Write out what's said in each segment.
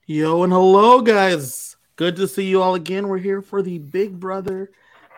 Yo and hello, guys. Good to see you all again. We're here for the Big Brother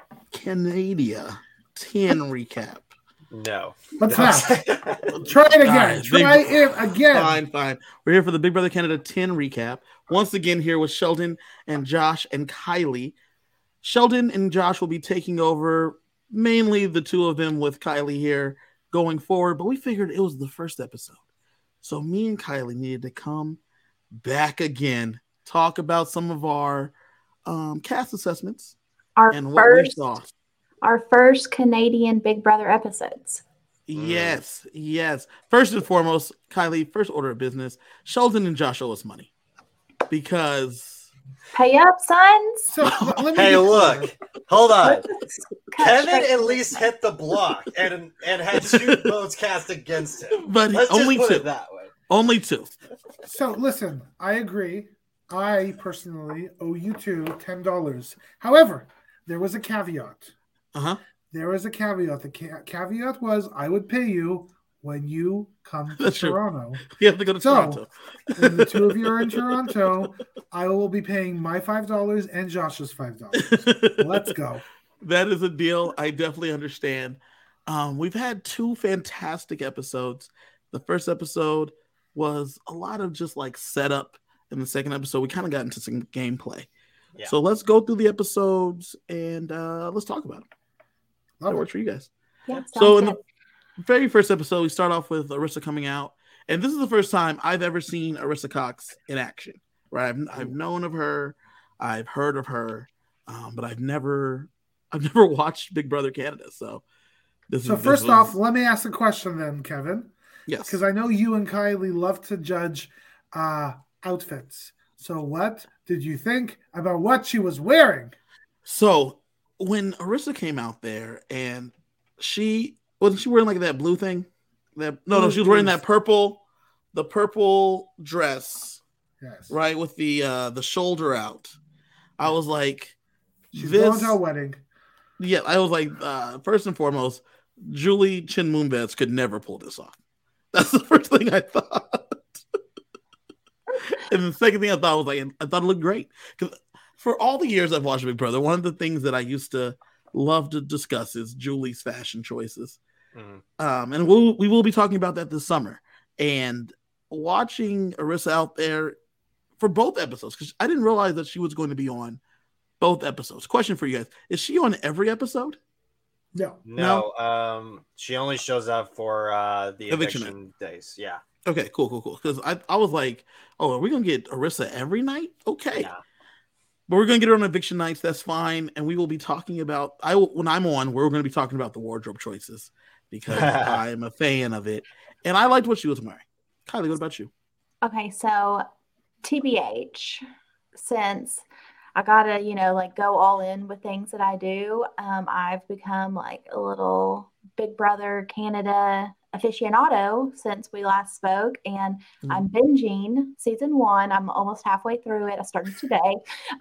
Canada 10 recap. No. What's that? Try it again. Alright, Try it again. Fine. We're here for the Big Brother Canada 10 recap. Once again, here with Sheldon and Josh and Kylie. Sheldon and Josh will be taking over, mainly the two of them with Kylie here going forward. But we figured it was the first episode. So me and Kylie needed to come back again, talk about some of our cast assessments and what we saw. Our first Canadian Big Brother episodes. Yes. First and foremost, Kylie, first order of business, Sheldon and Josh owe us money. Because... Pay up, sons! So, hey, look. Hold on. Kevin at least hit the block and had 2 votes cast against him. But Let's only just put 2. it that way. Only 2. So listen, I agree. I personally owe you two $10. However, there was a caveat. There was a caveat. The caveat was I would pay you when you come to Toronto. You have to go to Toronto. When the two of you are in Toronto, I will be paying my $5 and Josh's $5. Let's go. That is a deal. I definitely understand. We've had 2 fantastic episodes. The first episode was a lot of just like setup. In the second episode, we kind of got into some gameplay. Yeah. So let's go through the episodes and let's talk about them. That works for you guys. Yeah, so in the very first episode, we start off with Arisa coming out. And this is the first time I've ever seen Arisa Cox in action. Right? I've known of her. I've heard of her. But I've never watched Big Brother Canada. So first off, let me ask a question then, Kevin. Yes. Because I know you and Kylie love to judge outfits. So what did you think about what she was wearing? So when Arisa came out there and wasn't she wearing like that blue thing? No, she was wearing that purple dress. Yes. Right, with the shoulder out. I was like, she's going to a wedding. Yeah, I was like, first and foremost, Julie Chen Moonves could never pull this off. That's the first thing I thought. And the second thing I thought was like, I thought it looked great. Because for all the years I've watched Big Brother, one of the things that I used to love to discuss is Julie's fashion choices. And we will be talking about that this summer. And watching Arisa out there for both episodes, because I didn't realize that she was going to be on both episodes. Question for you guys. Is she on every episode? No. She only shows up for the eviction days. Yeah. Okay, cool. Because I was like, oh, are we going to get Arisa every night? Okay. Yeah. But we're going to get her on eviction nights. That's fine. And we will be talking about, when I'm on, we're going to be talking about the wardrobe choices because I'm a fan of it. And I liked what she was wearing. Kylie, what about you? Okay, so TBH, since I gotta, go all in with things that I do, I've become like a little Big Brother Canada aficionado since we last spoke, and I'm binging season 1. I'm almost halfway through it. I started today.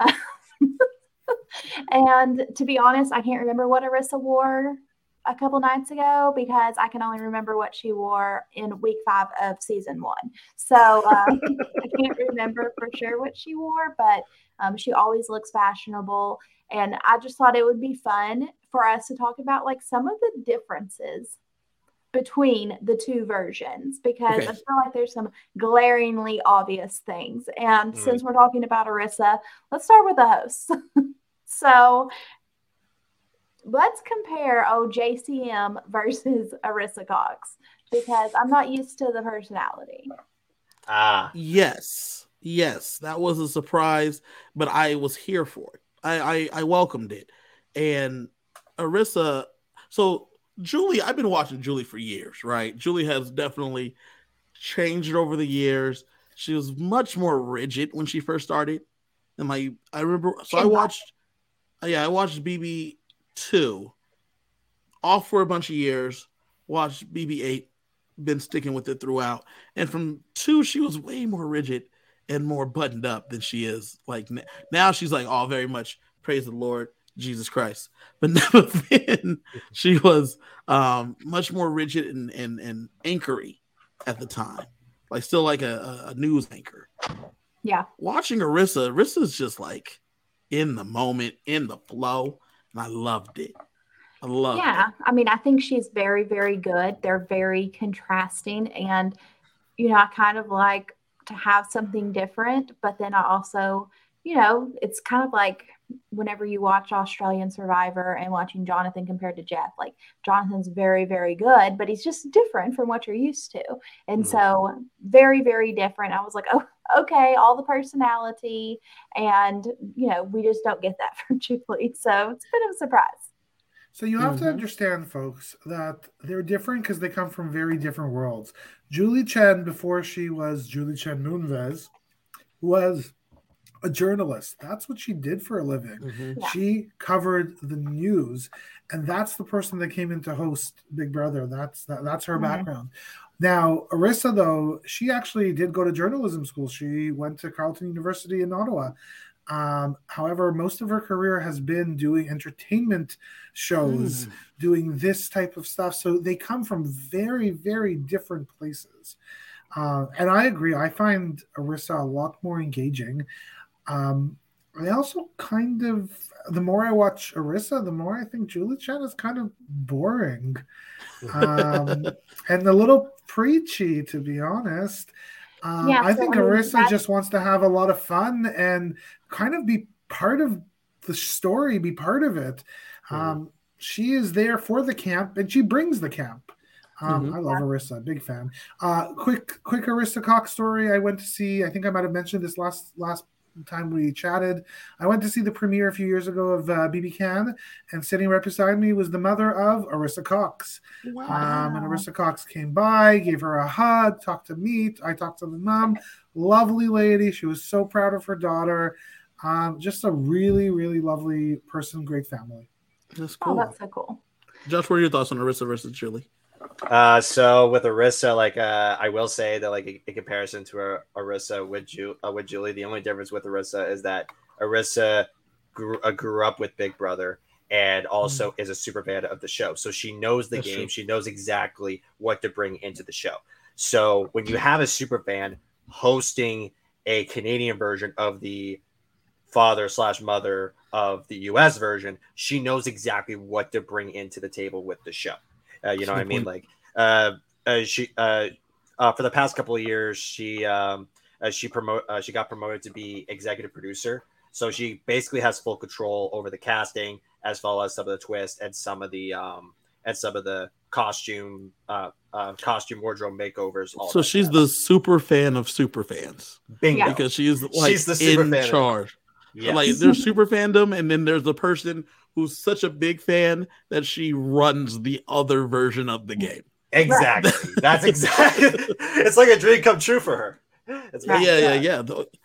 And to be honest, I can't remember what Arisa wore a couple nights ago because I can only remember what she wore in week 5 of season 1. So I can't remember for sure what she wore, but she always looks fashionable. And I just thought it would be fun for us to talk about like some of the differences between the 2 versions because I feel like there's some glaringly obvious things. And since we're talking about Arisa, let's start with the hosts. So let's compare JCM versus Arisa Cox because I'm not used to the personality. Yes, that was a surprise, but I was here for it. I welcomed it. And Arisa, so Julie, I've been watching Julie for years, right? Julie has definitely changed over the years. She was much more rigid when she first started. And like I remember, so I watched BB2 off for a bunch of years, watched BB8, been sticking with it throughout. And from 2, she was way more rigid and more buttoned up than she is. Like now she's like, oh, very much praise the Lord, Jesus Christ. But never then she was much more rigid and anchory at the time. Like still like a news anchor. Yeah. Watching Arissa's just like in the moment, in the flow, and I loved it. Yeah, I mean, I think she's very, very good. They're very contrasting, and I kind of like to have something different, but then I also, it's kind of like whenever you watch Australian Survivor and watching Jonathan compared to Jeff, like Jonathan's very, very good, but he's just different from what you're used to. And so very, very different. I was like, oh, okay, all the personality. And, we just don't get that from Julie. So it's a bit of a surprise. So you have to understand, folks, that they're different because they come from very different worlds. Julie Chen, before she was Julie Chen Moonves, was a journalist. That's what she did for a living. Yeah. She covered the news, and that's the person that came in to host Big Brother. That's her background. Now, Arissa, though, she actually did go to journalism school. She went to Carleton University in Ottawa. However, most of her career has been doing entertainment shows, doing this type of stuff. So they come from very, very different places. And I agree. I find Arissa a lot more engaging. I also the more I watch Arissa, the more I think Julie Chen is kind of boring. And a little preachy, to be honest. I think Arissa just wants to have a lot of fun and kind of be part of the story, be part of it. She is there for the camp, and she brings the camp. I love Arissa, big fan. Quick Arissa Cox story. I went to see, I think I might have mentioned this last time we chatted. I went to see the premiere a few years ago of BB Can, and sitting right beside me was the mother of Arissa Cox. Wow. And Arissa Cox came by, gave her a hug, talked to me. I talked to the mom. Lovely lady. She was so proud of her daughter. Just a really, really lovely person, great family. That's cool. Oh, that's so cool. Josh, what are your thoughts on Arissa versus Julie? So with Arissa, I will say that in comparison to Arissa with Julie, the only difference with Arissa is that Arissa grew up with Big Brother and also is a super fan of the show. So she knows the game. True. She knows exactly what to bring into the show. So when you have a super fan hosting a Canadian version of the father/mother of the US version, she knows exactly what to bring into the table with the show. You know what I mean? She for the past couple of years, she got promoted to be executive producer. So she basically has full control over the casting, as well as some of the twists and some of the costume wardrobe makeovers. So she's the super fan of super fans. Bingo. Because she's the super in fan charge. Yes. Like there's super fandom, and then there's the person who's such a big fan that she runs the other version of the game. Exactly. That's exactly. It's like a dream come true for her. Yeah.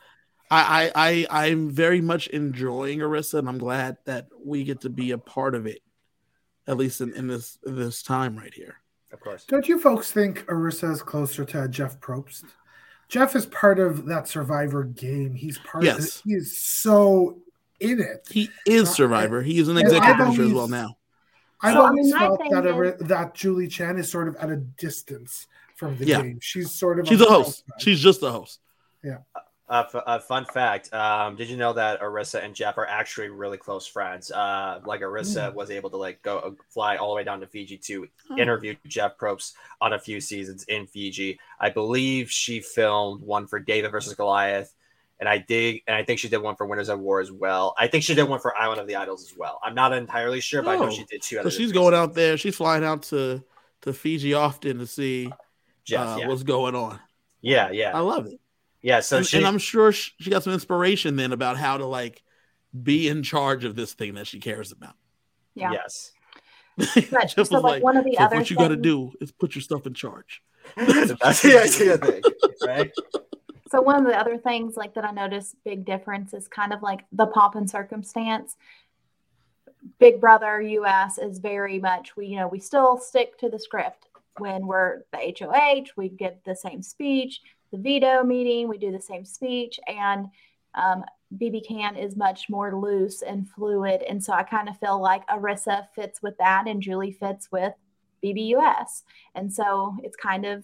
I'm very much enjoying Arissa, and I'm glad that we get to be a part of it, at least in this time right here. Of course. Don't you folks think Arissa is closer to Jeff Probst? Jeff is part of that Survivor game. He's part of it. He is so in it. He is Survivor. He is an executive producer as well now. I've always felt that Julie Chen is sort of at a distance from the game. She's a host. She's just a host. Yeah. A fun fact. Did you know that Arissa and Jeff are actually really close friends? Arissa was able to go fly all the way down to Fiji to interview Jeff Probst on a few seasons in Fiji. I believe she filmed one for David versus Goliath, and I think she did one for Winners at War as well. I think she did one for Island of the Idols as well. I'm not entirely sure, but I know she did two. So she's going out there. She's flying out to Fiji often to see what's going on. Yeah. I love it. Yeah, and I'm sure she got some inspiration then about how to be in charge of this thing that she cares about. Yeah. Yes. Just one of the other what you got to do is put yourself in charge. That's the idea thing, right? So one of the other things that I noticed big difference is kind of the pomp and circumstance. Big Brother US is very much we still stick to the script. When we're the HOH, we give the same speech. The veto meeting, we do the same speech, and BB Can is much more loose and fluid. And so I kind of feel like Arissa fits with that, and Julie fits with BBUS. And so it's kind of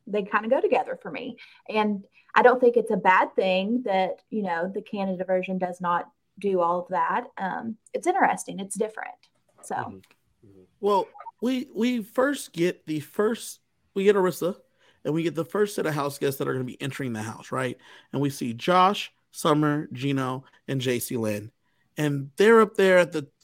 they kind of go together for me. And I don't think it's a bad thing that, the Canada version does not do all of that. It's interesting. It's different. So, well, we first get Arissa, and we get the first set of house guests that are going to be entering the house, right? And we see Josh, Summer, Gino, and JC Lynn, and they're up there at the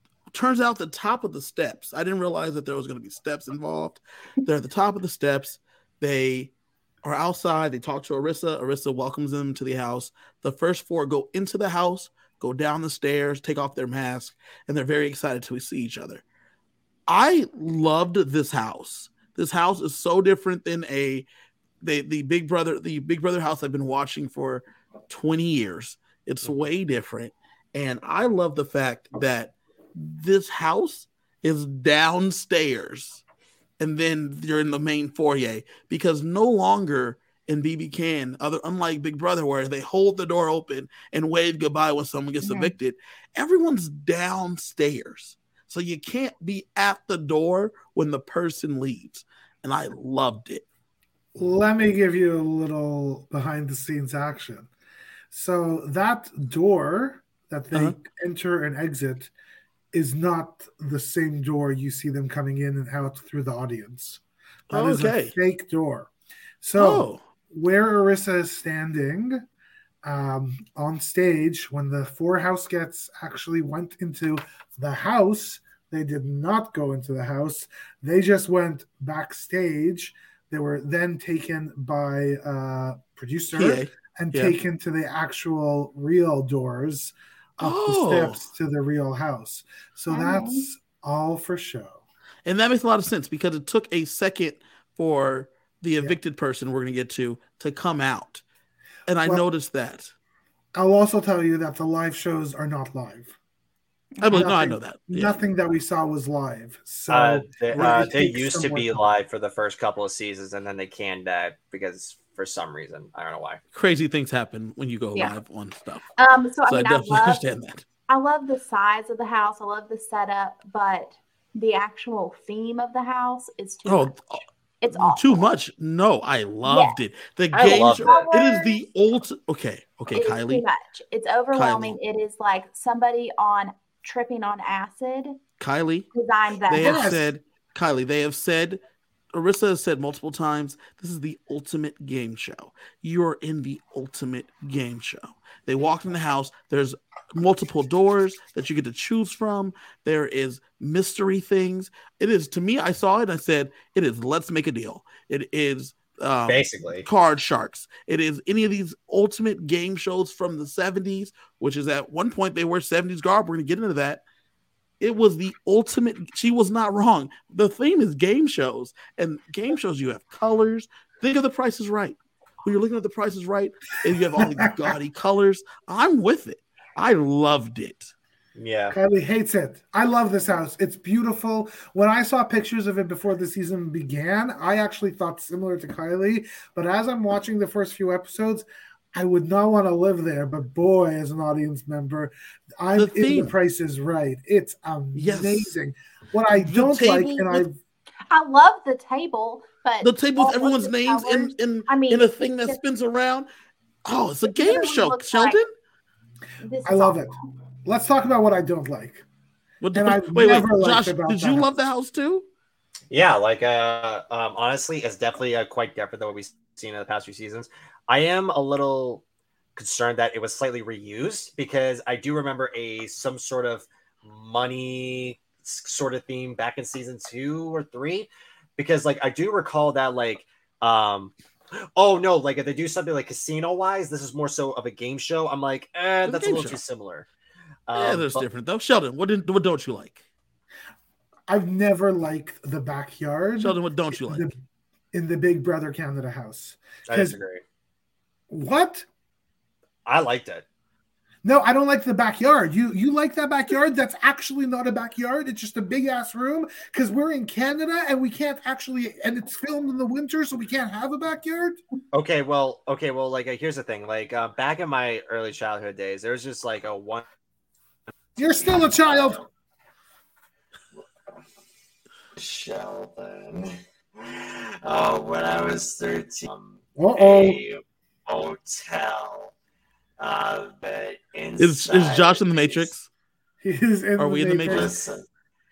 top of the steps. I didn't realize that there was going to be steps involved. They're at the top of the steps. They are outside. They talk to Arissa. Arissa welcomes them to the house. The first four go into the house, go down the stairs, take off their mask, and they're very excited to see each other. I loved this house. This house is so different than the Big Brother house I've been watching for 20 years. It's way different. And I love the fact that this house is downstairs and then you're in the main foyer, because no longer in BB unlike Big Brother, where they hold the door open and wave goodbye when someone gets evicted, everyone's downstairs. So you can't be at the door when the person leaves. And I loved it. Let me give you a little behind the scenes action. So that door that they enter and exit is not the same door you see them coming in and out through the audience. That is a fake door. So where Arissa is standing on stage, when the four house guests actually went into the house, they did not go into the house. They just went backstage. They were then taken by a producer and taken to the actual real doors up the steps to the real house. So that's all for show. And that makes a lot of sense, because it took a second for the evicted person we're going to get to come out. And I noticed that. I'll also tell you that the live shows are not live. I know that. Yeah. Nothing that we saw was live. So they used to be live for the first couple of seasons, and then they canned that because for some reason, I don't know why. Crazy things happen when you go live on stuff. So I definitely understand that. I love the size of the house. I love the setup, but the actual theme of the house is too much. It's awful. Too much. No, I loved it. The game show. It is the ultimate. Okay, Kylie. Too much. It's overwhelming. Kylie. It is like somebody tripping on acid. Kylie. Designed that. They have said, Arissa has said multiple times, this is the ultimate game show. You're in the ultimate game show. They walk in the house. There's multiple doors that you get to choose from. There is mystery things. It is, to me, I saw it and I said, it is Let's Make a Deal. It is basically Card Sharks. It is any of these ultimate game shows from the 70s, which is at one point they were 70s garb. We're going to get into that. It was the ultimate. She was not wrong. The theme is game shows, and game shows, you have colors. Think of The Price is Right. When you're looking at The Price is Right and you have all these gaudy colors, I'm with it. I loved it. Yeah. Kylie hates it. I love this house. It's beautiful. When I saw pictures of it before the season began, I actually thought similar to Kylie. But as I'm watching the first few episodes, I would not want to live there. But boy, as an audience member, I'm in The Price is Right. It's amazing. Yes. What I don't like, and I love the table, but the table with everyone's names in a thing that spins around. Oh, it's a game show, Sheldon. I love it. Let's talk about what I don't like. Wait, Josh, did you love the house too? Yeah, honestly, it's definitely quite different than what we've seen in the past few seasons. I am a little concerned that it was slightly reused, because I do remember some sort of money sort of theme back in season 2 or 3, because I do recall that if they do something like casino wise, this is more so of a game show. I'm like, that's a little too similar. That's different though. Sheldon, what don't you like? I've never liked the backyard. Sheldon, what don't you like? In the Big Brother Canada house. I disagree. What? I liked it. No, I don't like the backyard. You like that backyard? That's actually not a backyard. It's just a big ass room, because we're in Canada and we can't actually, and it's filmed in the winter, so we can't have a backyard. Okay, well, here's the thing. Back in my early childhood days, there was just a one. You're still a child. Sheldon. Oh, when I was 13, a hotel. But is Josh in the Matrix? He's in Are we in the Matrix? Matrix?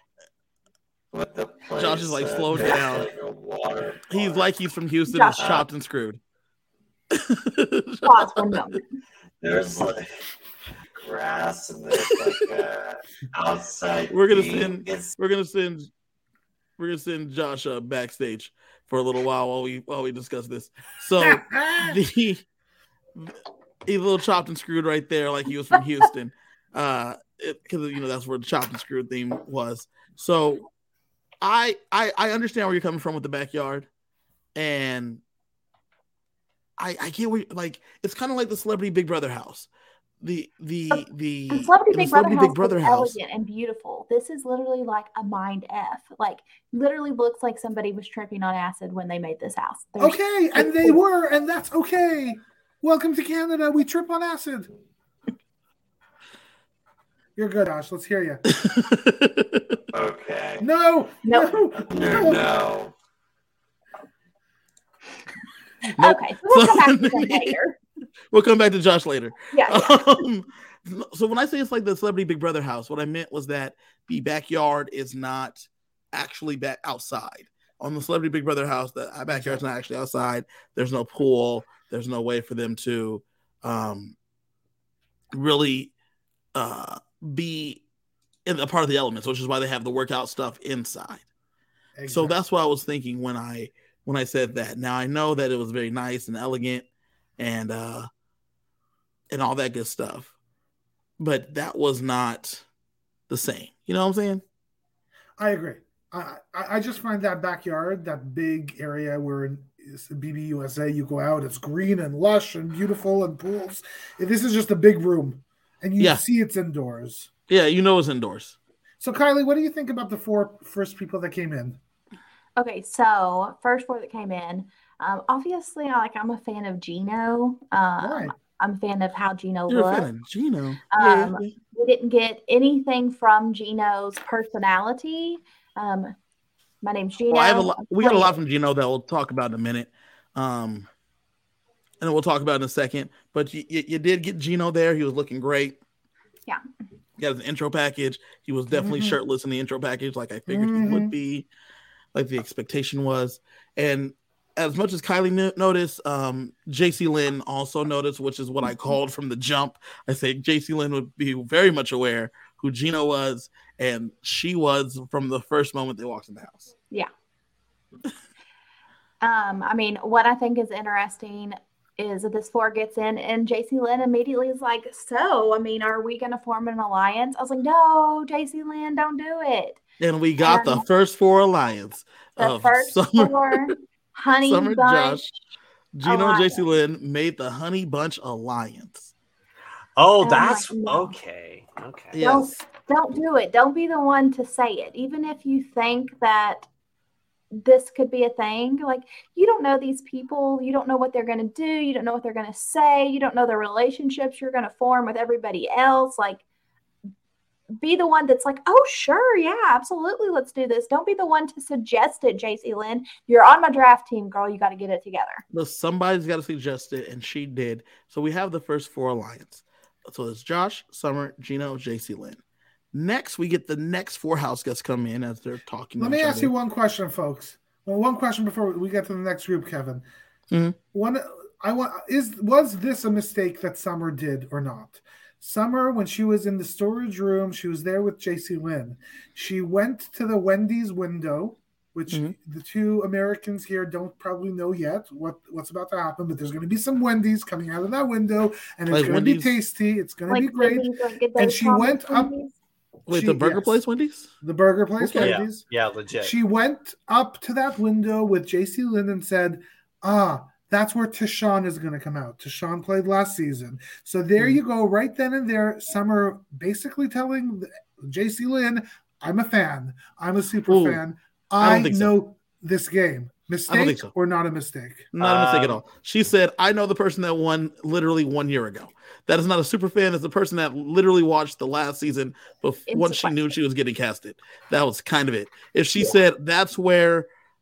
Josh is like slowed down. He's like he's from Houston. It's chopped and screwed. Pause for a moment. There's like grass and there's like outside. We're gonna send Josh backstage for a little while we discuss this. So he's a little chopped and screwed right there, like he was from Houston, because that's where the chopped and screwed theme was. So I understand where you're coming from with the backyard, and I get where it's kind of like the Celebrity Big Brother house. The Celebrity Big Brother house is elegant and beautiful. This is literally like a mind F. Like literally looks like somebody was tripping on acid when they made this house. They were, and that's okay. Welcome to Canada. We trip on acid. You're good, Ash. Let's hear you. Okay. No. Okay, so we'll come back to them later. We'll come back to Josh later. Yeah. So when I say it's like the Celebrity Big Brother house, what I meant was that the backyard is not actually back outside. On the Celebrity Big Brother house, the backyard's not actually outside. There's no pool. There's no way for them to really be in a part of the elements, which is why they have the workout stuff inside. Exactly. So that's what I was thinking when I said that. Now I know that it was very nice and elegant and all that good stuff, but that was not the same. You know what I'm saying? I agree. I just find that backyard, that big area where it's BBUSA, you go out, it's green and lush and beautiful and pools. This is just a big room, and you see it's indoors. Yeah, it's indoors. So, Kylie, what do you think about the first people that came in? Okay, so first four that came in, obviously, I'm a fan of Gino. I'm a fan of how Gino You're looks. A fan of Gino. We didn't get anything from Gino's personality. My name's Gino. Well, we got a lot from Gino that we'll talk about in a minute. And we'll talk about in a second. But you did get Gino there. He was looking great. Yeah. He got his intro package. He was definitely shirtless in the intro package, like I figured he would be, like the expectation was. And as much as Kylie noticed, JC Lynn also noticed, which is what I called from the jump. I said JC Lynn would be very much aware who Gino was, and she was from the first moment they walked in the house. Yeah. What I think is interesting is that this floor gets in, and JC Lynn immediately is like, so, are we going to form an alliance? I was like, no, JC Lynn, don't do it. And we got the first four alliance. The first four, Honey Summer, Bunch. Josh, Gino, and JC Lynn made the Honey Bunch alliance. Oh, that's okay. Okay. Yes. Don't do it. Don't be the one to say it. Even if you think that this could be a thing, like, you don't know these people. You don't know what they're going to do. You don't know what they're going to say. You don't know the relationships you're going to form with everybody else. Like, be the one that's like, oh, sure. Yeah, absolutely. Let's do this. Don't be the one to suggest it, JC Lynn. You're on my draft team, girl. You got to get it together. Well, somebody's got to suggest it, and she did. So we have the first four alliance. So it's Josh, Summer, Gino, JC Lynn. Next, we get the next four house guests come in as they're talking. Let me ask you one question, folks. Well, one question before we get to the next group, Kevin. Was this a mistake that Summer did or not? Summer, when she was in the storage room, she was there with JC Lynn. She went to the Wendy's window, which the two Americans here don't probably know yet what's about to happen, but there's going to be some Wendy's coming out of that window, and it's going to be tasty. It's going to be great. And she went up. Wait, the burger place Wendy's? The burger place Wendy's? Yeah, legit. She went up to that window with JC Lynn and said, that's where Tashawn is going to come out. Tashawn played last season. So there you go, right then and there. Summer basically telling JC Lynn, I'm a fan. I'm a super fan. I know this game. Mistake or not a mistake? Not a mistake at all. She said, I know the person that won literally 1 year ago. That is not a super fan. It's the person that literally watched the last season once she knew she was getting casted. That was kind of it. If she said that's where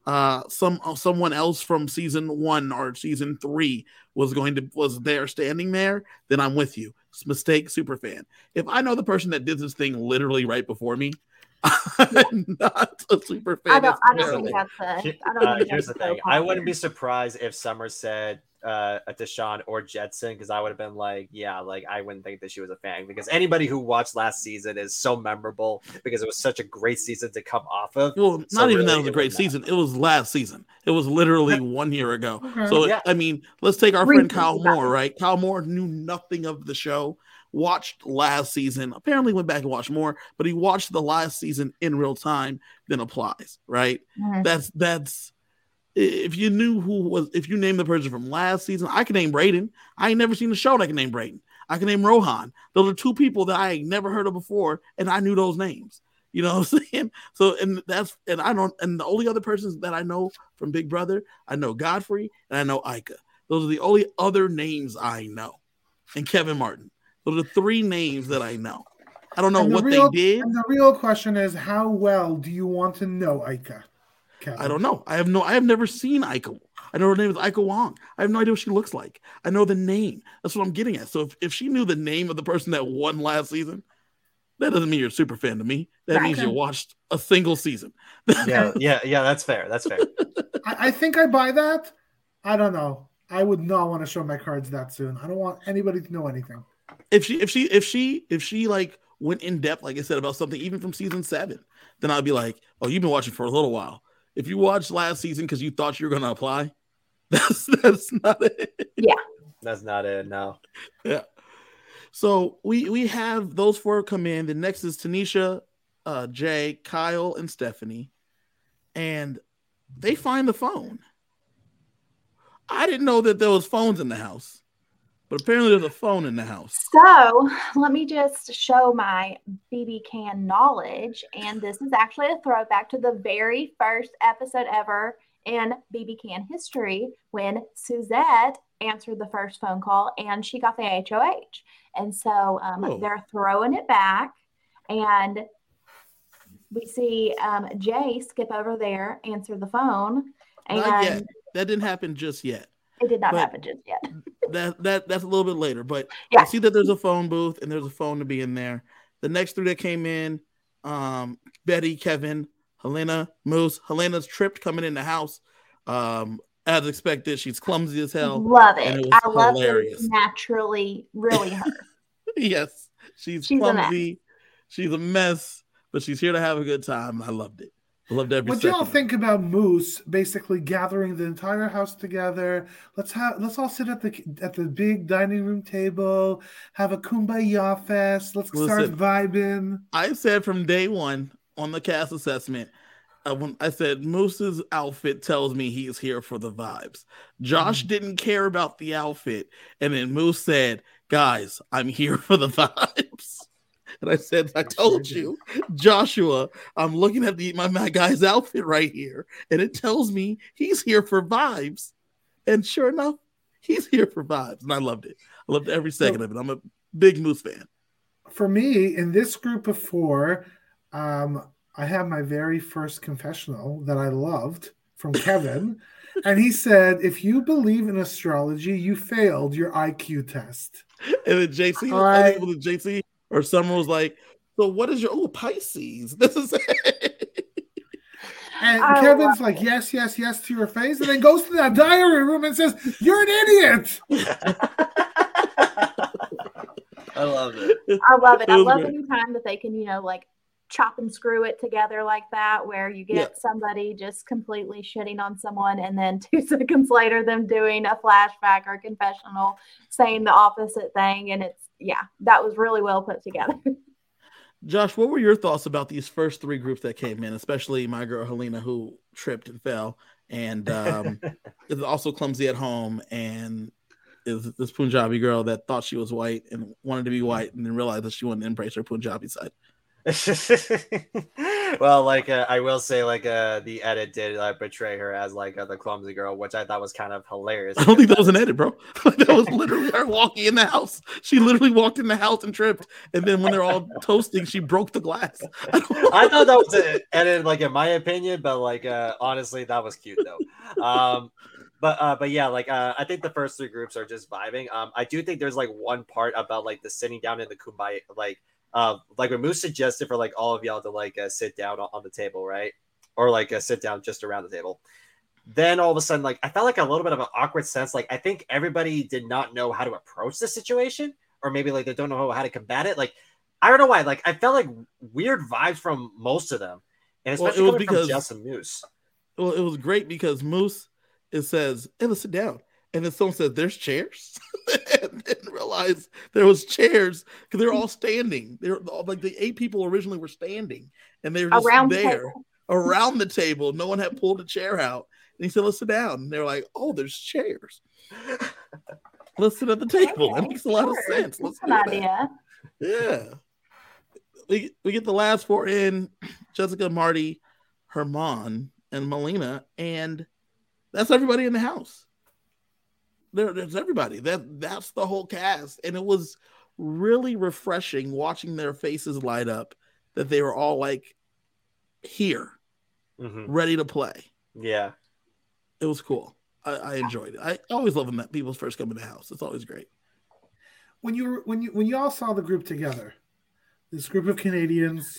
someone else from season 1 or season 3 was there standing there, then I'm with you. It's mistake, super fan. If I know the person that did this thing literally right before me, I'm not a super fan. I don't think that's here's the thing. I wouldn't be surprised if Summer said Deshaun or Jetson, because I would have been like, yeah, like I wouldn't think that she was a fan, because anybody who watched last season is so memorable because it was such a great season to come off of. Well, not even really, that was a great season. It was last season. It was literally 1 year ago. So I mean, let's take our friend Kyle Moore, right? Kyle Moore knew nothing of the show, watched last season, apparently went back and watched more, but he watched the last season in real time, then applies, right? Mm-hmm. That's if you knew if you named the person from last season, I can name Brayden. I ain't never seen the show that I can name Brayden. I can name Rohan. Those are 2 people that I ain't never heard of before, and I knew those names. You know what I'm saying? So, and the only other persons that I know from Big Brother, I know Godfrey and I know Ika. Those are the only other names I know. And Kevin Martin. Those are 3 names that I know. I don't know what they did. And the real question is, how well do you want to know Ika? Kevin? I don't know. I have never seen Ika. I know her name is Ika Wong. I have no idea what she looks like. I know the name. That's what I'm getting at. So if she knew the name of the person that won last season, that doesn't mean you're a super fan to me. That means you watched a single season. yeah, that's fair. That's fair. I think I buy that. I don't know. I would not want to show my cards that soon. I don't want anybody to know anything. If she like went in depth, like I said, about something even from season 7, then I'd be like, oh, you've been watching for a little while. If you watched last season because you thought you were going to apply, that's not it. Yeah, that's not it. No. Yeah. So we have those 4 come in. The next is Tanisha, Jay, Kyle, and Stephanie, and they find the phone. I didn't know that there was phones in the house. But apparently there's a phone in the house. So let me just show my BB Can knowledge. And this is actually a throwback to the very first episode ever in BB Can history when Suzette answered the first phone call and she got the HOH. And so they're throwing it back. And we see Jay skip over there, answer the phone. And not yet. That didn't happen just yet. It did not happen just yet. That's a little bit later, but yeah. I see that there's a phone booth and there's a phone to be in there. The next 3 that came in, Betty, Kevin, Helena, Moose. Helena's tripped coming in the house. As expected, she's clumsy as hell. Love it. I love it. Naturally, really her. Yes, she's clumsy. She's a mess, but she's here to have a good time. I loved it. I loved every second. What do y'all think about Moose basically gathering the entire house together? Let's all sit at the big dining room table, have a kumbaya fest. Let's start vibing. I said from day one on the cast assessment, when I said Moose's outfit tells me he's here for the vibes. Josh didn't care about the outfit, and then Moose said, "Guys, I'm here for the vibes." And I said, I told you, Joshua, I'm looking at my guy's outfit right here, and it tells me he's here for vibes. And sure enough, he's here for vibes. And I loved it. I loved every second of it. I'm a big Moose fan. For me, in this group of 4, I have my very first confessional that I loved from Kevin. And he said, if you believe in astrology, you failed your IQ test. And then JC, or someone was like, so what is your Pisces? This is it. And Kevin's like, yes to your face, and then goes to that diary room and says, you're an idiot. I love it. I love any time that they can, chop and screw it together like that, where you get somebody just completely shitting on someone, and then 2 seconds later them doing a flashback or confessional saying the opposite thing. And that was really well put together. Josh, what were your thoughts about these first 3 groups that came in, especially my girl Helena, who tripped and fell, and is also clumsy at home, and is this Punjabi girl that thought she was white and wanted to be white and then realized that she wanted to embrace her Punjabi side? Well, like I will say, like the edit did portray her as like the clumsy girl, which I thought was kind of hilarious. I don't think that was an edit, bro. That was literally her walking in the house. She literally walked in the house and tripped, and then when they're all toasting, she broke the glass. I thought that was an edit, like in my opinion, but like honestly, that was cute though. But yeah, like I think the first three groups are just vibing. I do think there's like one part about like the sitting down in the kumbaya, like when Moose suggested for like all of y'all to like sit down on the table, right? Or like sit down just around the table. Then all of a sudden, like I felt like a little bit of an awkward sense. Like I think everybody did not know how to approach the situation, or maybe like they don't know how to combat it. Like I don't know why. Like I felt like weird vibes from most of them, and especially it was because from Jess and Moose. Well, it was great because Moose says, "Hey, let's sit down," and then someone says, "There's chairs," and then realize there was chairs because they're all standing. They're like the 8 people originally were standing, and they were just around there around the table. No one had pulled a chair out, and he said, "Let's sit down." And they're like, "Oh, there's chairs. Let's sit at the table." That makes a lot of sense. Let's do that. Idea. Yeah, we get the last 4 in: Jessica, Marty, Herman, and Melina, and that's everybody in the house. There's everybody. That's the whole cast, and it was really refreshing watching their faces light up. That they were all like here, ready to play. Yeah, it was cool. I enjoyed it. I always love when that people first come in the house. It's always great. When you all saw the group together, this group of Canadians,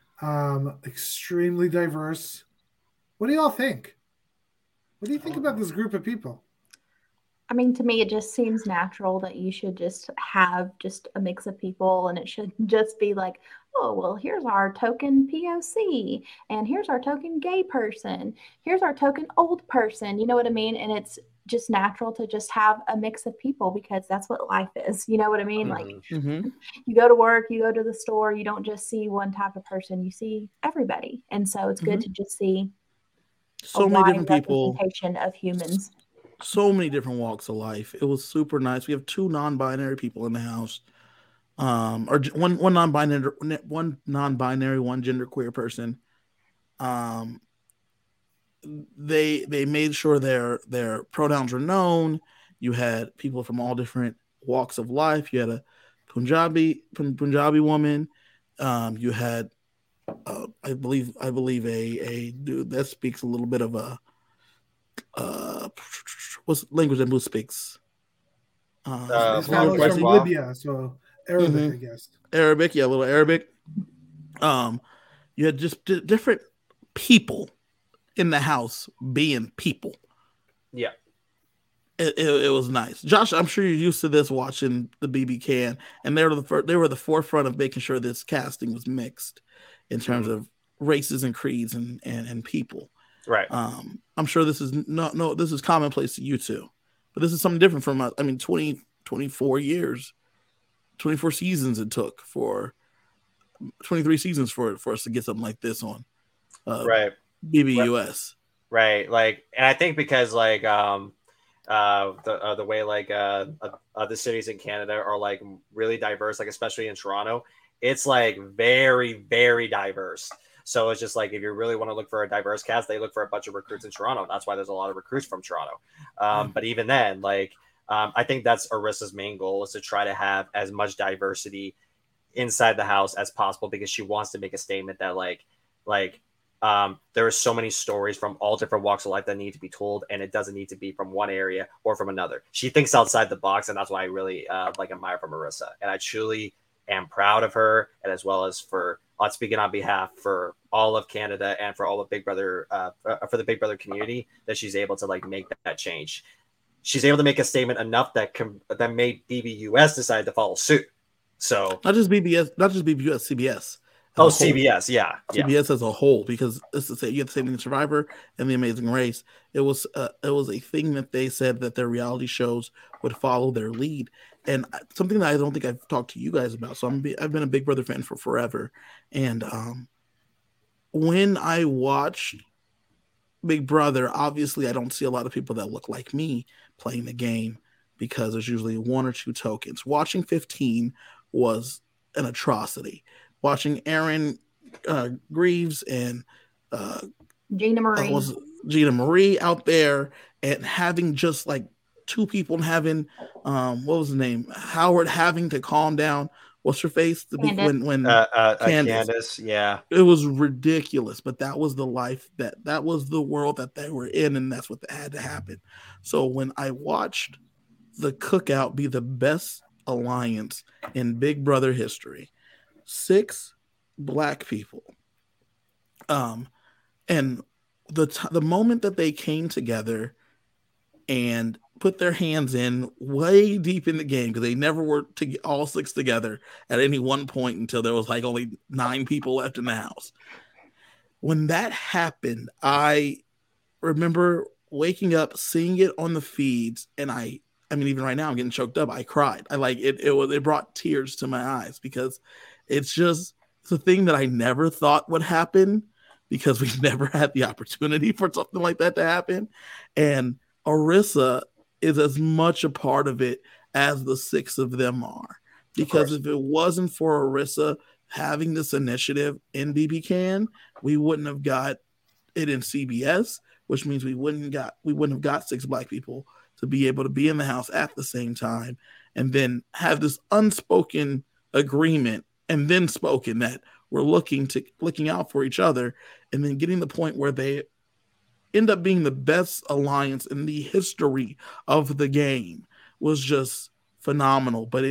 extremely diverse. What do y'all think? What do you think about this group of people? I mean, to me, it just seems natural that you should just have just a mix of people, and it should just be like, oh, well, here's our token POC, and here's our token gay person, here's our token old person. You know what I mean? And it's just natural to just have a mix of people because that's what life is. You know what I mean? Like you go to work, you go to the store, you don't just see one type of person, you see everybody. And so it's good to just see so many different people, representation of humans. So many different walks of life. It was super nice. We have 2 non-binary people in the house, or one non-binary, one genderqueer person. They made sure their pronouns were known. You had people from all different walks of life. You had a Punjabi woman. You had I believe a dude that speaks a little bit of a what's language that Moose speaks? He's from Libya, so Arabic, I guess. Arabic, yeah, a little Arabic. You had just different people in the house being people. Yeah. It was nice. Josh, I'm sure you're used to this watching the BB Can, and they were the forefront of making sure this casting was mixed in terms of races and creeds and people. Right. I'm sure this is this is commonplace to you too, but this is something different from 24 years, 24 seasons it took for 23 seasons for us to get something like this on right BBUS. Right. Like, and I think because like the way like the cities in Canada are like really diverse, like especially in Toronto, it's like very, very diverse. So it's just like, if you really want to look for a diverse cast, they look for a bunch of recruits in Toronto. That's why there's a lot of recruits from Toronto. But even then, like, I think that's Arissa's main goal, is to try to have as much diversity inside the house as possible, because she wants to make a statement that there are so many stories from all different walks of life that need to be told, and it doesn't need to be from one area or from another. She thinks outside the box, and that's why I really admire from Arissa. And I truly am proud of her, and as well as for speaking on behalf for all of Canada and for all of Big Brother, for the Big Brother community, that she's able to like make that change. She's able to make a statement enough that made BBUS decide to follow suit. So not just BBUS, CBS. CBS, yeah. CBS as a whole, because it's the same. You have the same thing in Survivor and The Amazing Race. It was a thing that they said that their reality shows would follow their lead, and something that I don't think I've talked to you guys about. So I've been a Big Brother fan for forever, and when I watched Big Brother, obviously I don't see a lot of people that look like me playing the game, because there's usually 1 or 2 tokens. Watching 15 was an atrocity. Watching Aaron Greaves and Gina Marie. Gina Marie out there, and having just like two people and having what was the name? Howard having to calm down. What's her face? When Candace, yeah. It was ridiculous, but that was the life that was the world that they were in, and that's what had to happen. So when I watched the Cookout be the best alliance in Big Brother history, 6 Black people, and the moment that they came together and put their hands in way deep in the game, because they never were all 6 together at any one point until there was like only 9 people left in the house. When that happened, I remember waking up, seeing it on the feeds, and I mean, even right now I'm getting choked up. I cried. I like it. It brought tears to my eyes, because it's a thing that I never thought would happen, because we never had the opportunity for something like that to happen. And Arissa is as much a part of it as the 6 of them are. Because if it wasn't for Arissa having this initiative in BB Can, we wouldn't have got it in CBS, which means we wouldn't have got 6 Black people to be able to be in the house at the same time, and then have this unspoken agreement, and then spoken, that we're looking out for each other, and then getting the point where they end up being the best alliance in the history of the game was just phenomenal. But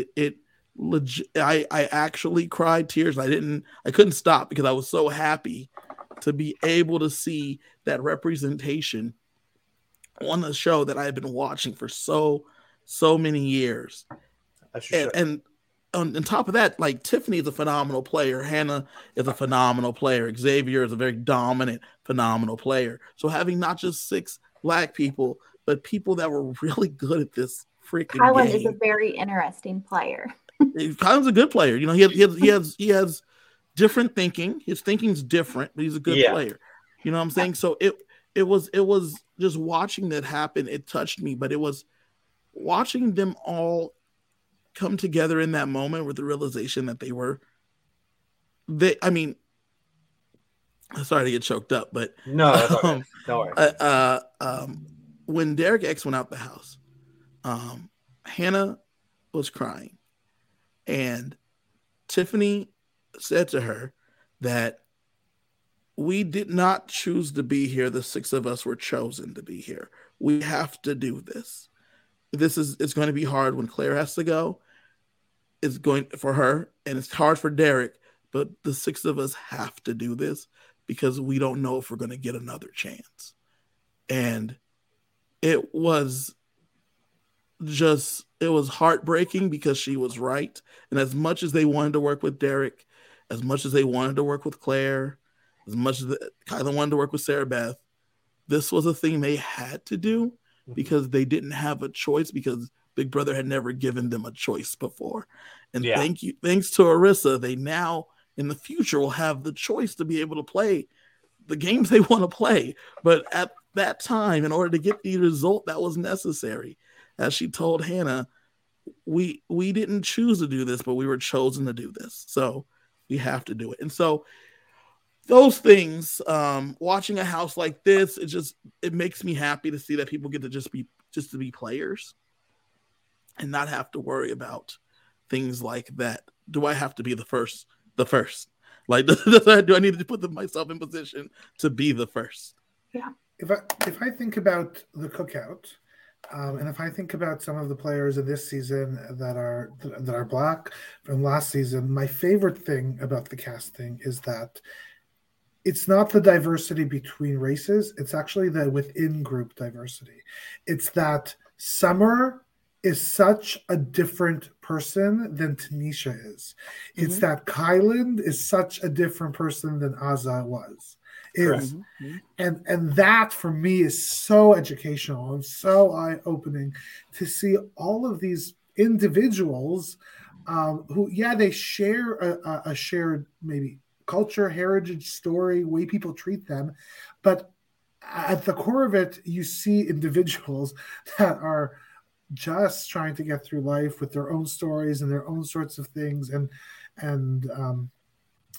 I actually cried tears. I couldn't stop, because I was so happy to be able to see that representation on the show that I had been watching for so many years. And on top of that, like, Tiffany is a phenomenal player. Hannah is a phenomenal player. Xavier is a very dominant, phenomenal player. So having not just 6 Black people, but people that were really good at this freaking Kylan game. is a very interesting player. Kylan's a good player. You know, he has different thinking. His thinking's different, but he's a good player. You know what I'm saying? So it was just watching that happen. It touched me, but it was watching them all come together in that moment with the realization that sorry to get choked up, but no, that's okay. Don't worry. When Derek X went out the house, Hannah was crying, and Tiffany said to her that we did not choose to be here. The 6 of us were chosen to be here. We have to do this. It's going to be hard when Claire has to go. It's going for her, and it's hard for Derek, but the 6 of us have to do this, because we don't know if we're going to get another chance. And it was heartbreaking, because she was right. And as much as they wanted to work with Derek, as much as they wanted to work with Claire, as much as Kylan wanted to work with Sarah Beth, this was a thing they had to do, because they didn't have a choice, because Big Brother had never given them a choice before. And thanks to Arissa, they now in the future will have the choice to be able to play the games they want to play. But at that time, in order to get the result that was necessary, as she told Hannah, we didn't choose to do this, but we were chosen to do this. So we have to do it. And so those things, watching a house like this, it makes me happy to see that people get to just to be players and not have to worry about things like that. Do I have to be the first? Like, do I need to put myself in position to be the first? Yeah. If I think about the Cookout, and if I think about some of the players of this season that are Black from last season, my favorite thing about the casting is that it's not the diversity between races. It's actually the within group diversity. It's that Summer is such a different person than Tanisha is. Mm-hmm. It's that Kylan is such a different person than Azah is. And that for me is so educational and so eye-opening to see all of these individuals who, they share a shared maybe culture, heritage, story, way people treat them. But at the core of it, you see individuals that are just trying to get through life with their own stories and their own sorts of things. And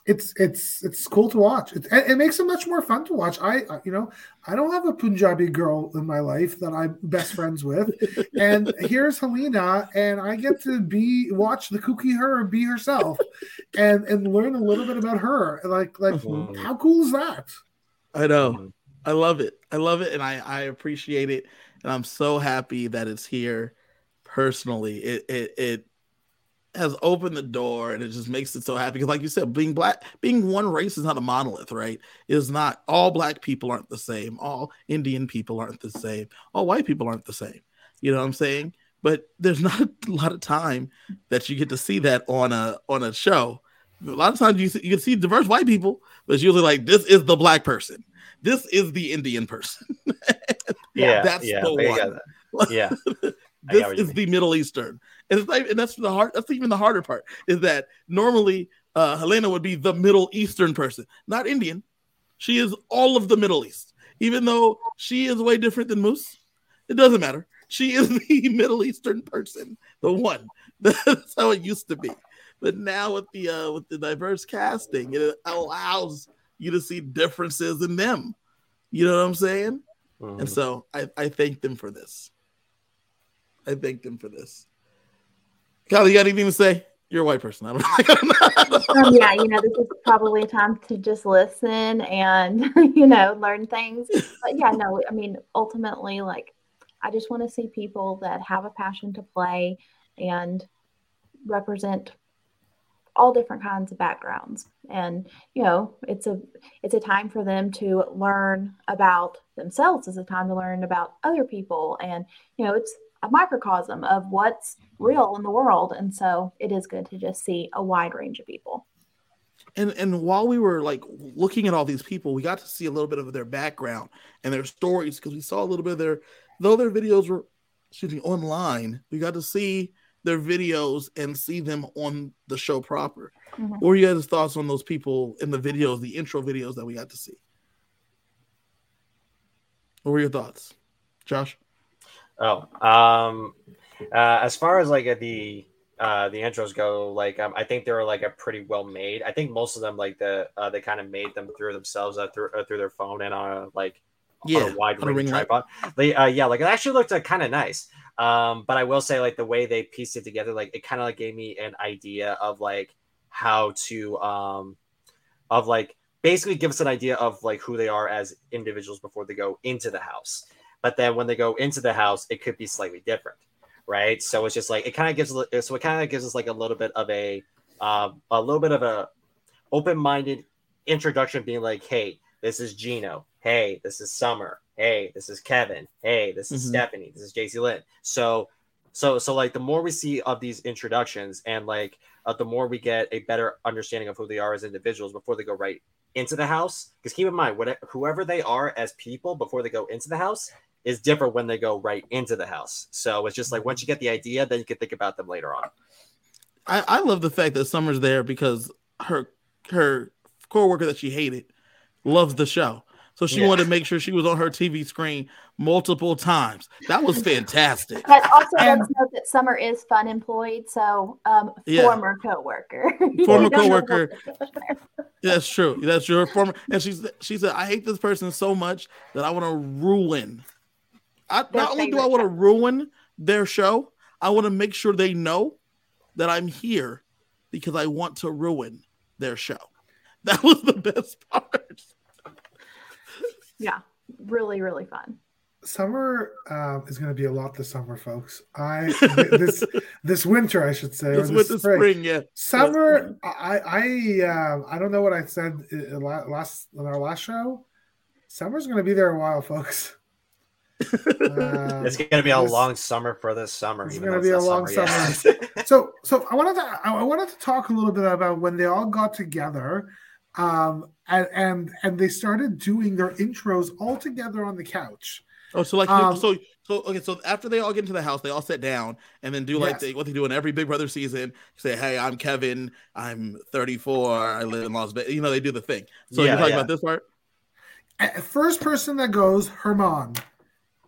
it's cool to watch. It makes it much more fun to watch. I don't have a Punjabi girl in my life that I'm best friends with, and here's Helena, and I get to watch the kooky her be herself, and learn a little bit about her. Like how cool is that? I know. I love it. And I appreciate it, and I'm so happy that it's here. Personally, it has opened the door, and it just makes it so happy because, like you said, being black, being one race is not a monolith, right? It's not all black people aren't the same, all Indian people aren't the same, all white people aren't the same. You know what I'm saying? But there's not a lot of time that you get to see that on a show. A lot of times you can see diverse white people, but it's usually like, this is the black person, this is the Indian person. That's the one. Yeah. This is the Middle Eastern. And that's even the harder part, is that normally Helena would be the Middle Eastern person, not Indian. She is all of the Middle East. Even though she is way different than Moose, it doesn't matter. She is the Middle Eastern person, the one. That's how it used to be. But now with the diverse casting, it allows you to see differences in them. You know what I'm saying? Mm-hmm. And so I thank them for this. I thank them for this. Kylie, you got anything to say? You're a white person. I don't know. Yeah, this is probably a time to just listen and, learn things. But yeah, no, I mean, ultimately, like, I just want to see people that have a passion to play and represent all different kinds of backgrounds. And, it's a time for them to learn about themselves. It's a time to learn about other people. And, it's a microcosm of what's real in the world. And so it is good to just see a wide range of people. And while we were like looking at all these people, we got to see a little bit of their background and their stories, because we saw a little bit of though their videos were online, we got to see their videos and see them on the show proper. Mm-hmm. What were you guys' thoughts on those people in the videos, the intro videos that we got to see? What were your thoughts, Josh? As far as like the intros go, like I think they were like a pretty well made. I think most of them like they kind of made them through themselves through their phone and on a wide ring tripod. Like it actually looked kind of nice. But I will say, like, the way they pieced it together, like, it kind of like gave me an idea of like how to basically give us an idea of like who they are as individuals before they go into the house. But then when they go into the house, it could be slightly different, right? So it's just like it kind of gives us like a little bit of a open-minded introduction, being like, hey, this is Gino. Hey, this is Summer. Hey, this is Kevin. Hey, this is Stephanie. This is JC Lynn. So like the more we see of these introductions, and like the more we get a better understanding of who they are as individuals before they go right into the house. Because keep in mind, whoever they are as people before they go into the house is different when they go right into the house. So it's just like once you get the idea, then you can think about them later on. I love the fact that Summer's there because her coworker that she hated loves the show. So she wanted to make sure she was on her TV screen multiple times. That was fantastic. But also, let's note that Summer is fun employed, so former coworker. Former coworker. That's true. That's your former. And she said, "I hate this person so much that I want to ruin. Not only do I want to ruin their show, I want to make sure they know that I'm here because I want to ruin their show." That was the best part. Yeah, really, really fun. Summer is going to be a lot this summer, folks. This winter, I should say, this winter, spring, yeah. Summer, I don't know what I said in our last show. Summer's going to be there a while, folks. It's going to be a long summer for this summer. It's going to be a long summer. Yeah. So I wanted to talk a little bit about when they all got together. And they started doing their intros all together on the couch. Oh, so like okay. So after they all get into the house, they all sit down and then do what they do in every Big Brother season. Say, "Hey, I'm Kevin. I'm 34. I live in Las Vegas." They do the thing. So you're talking about this part. First person that goes, Herman.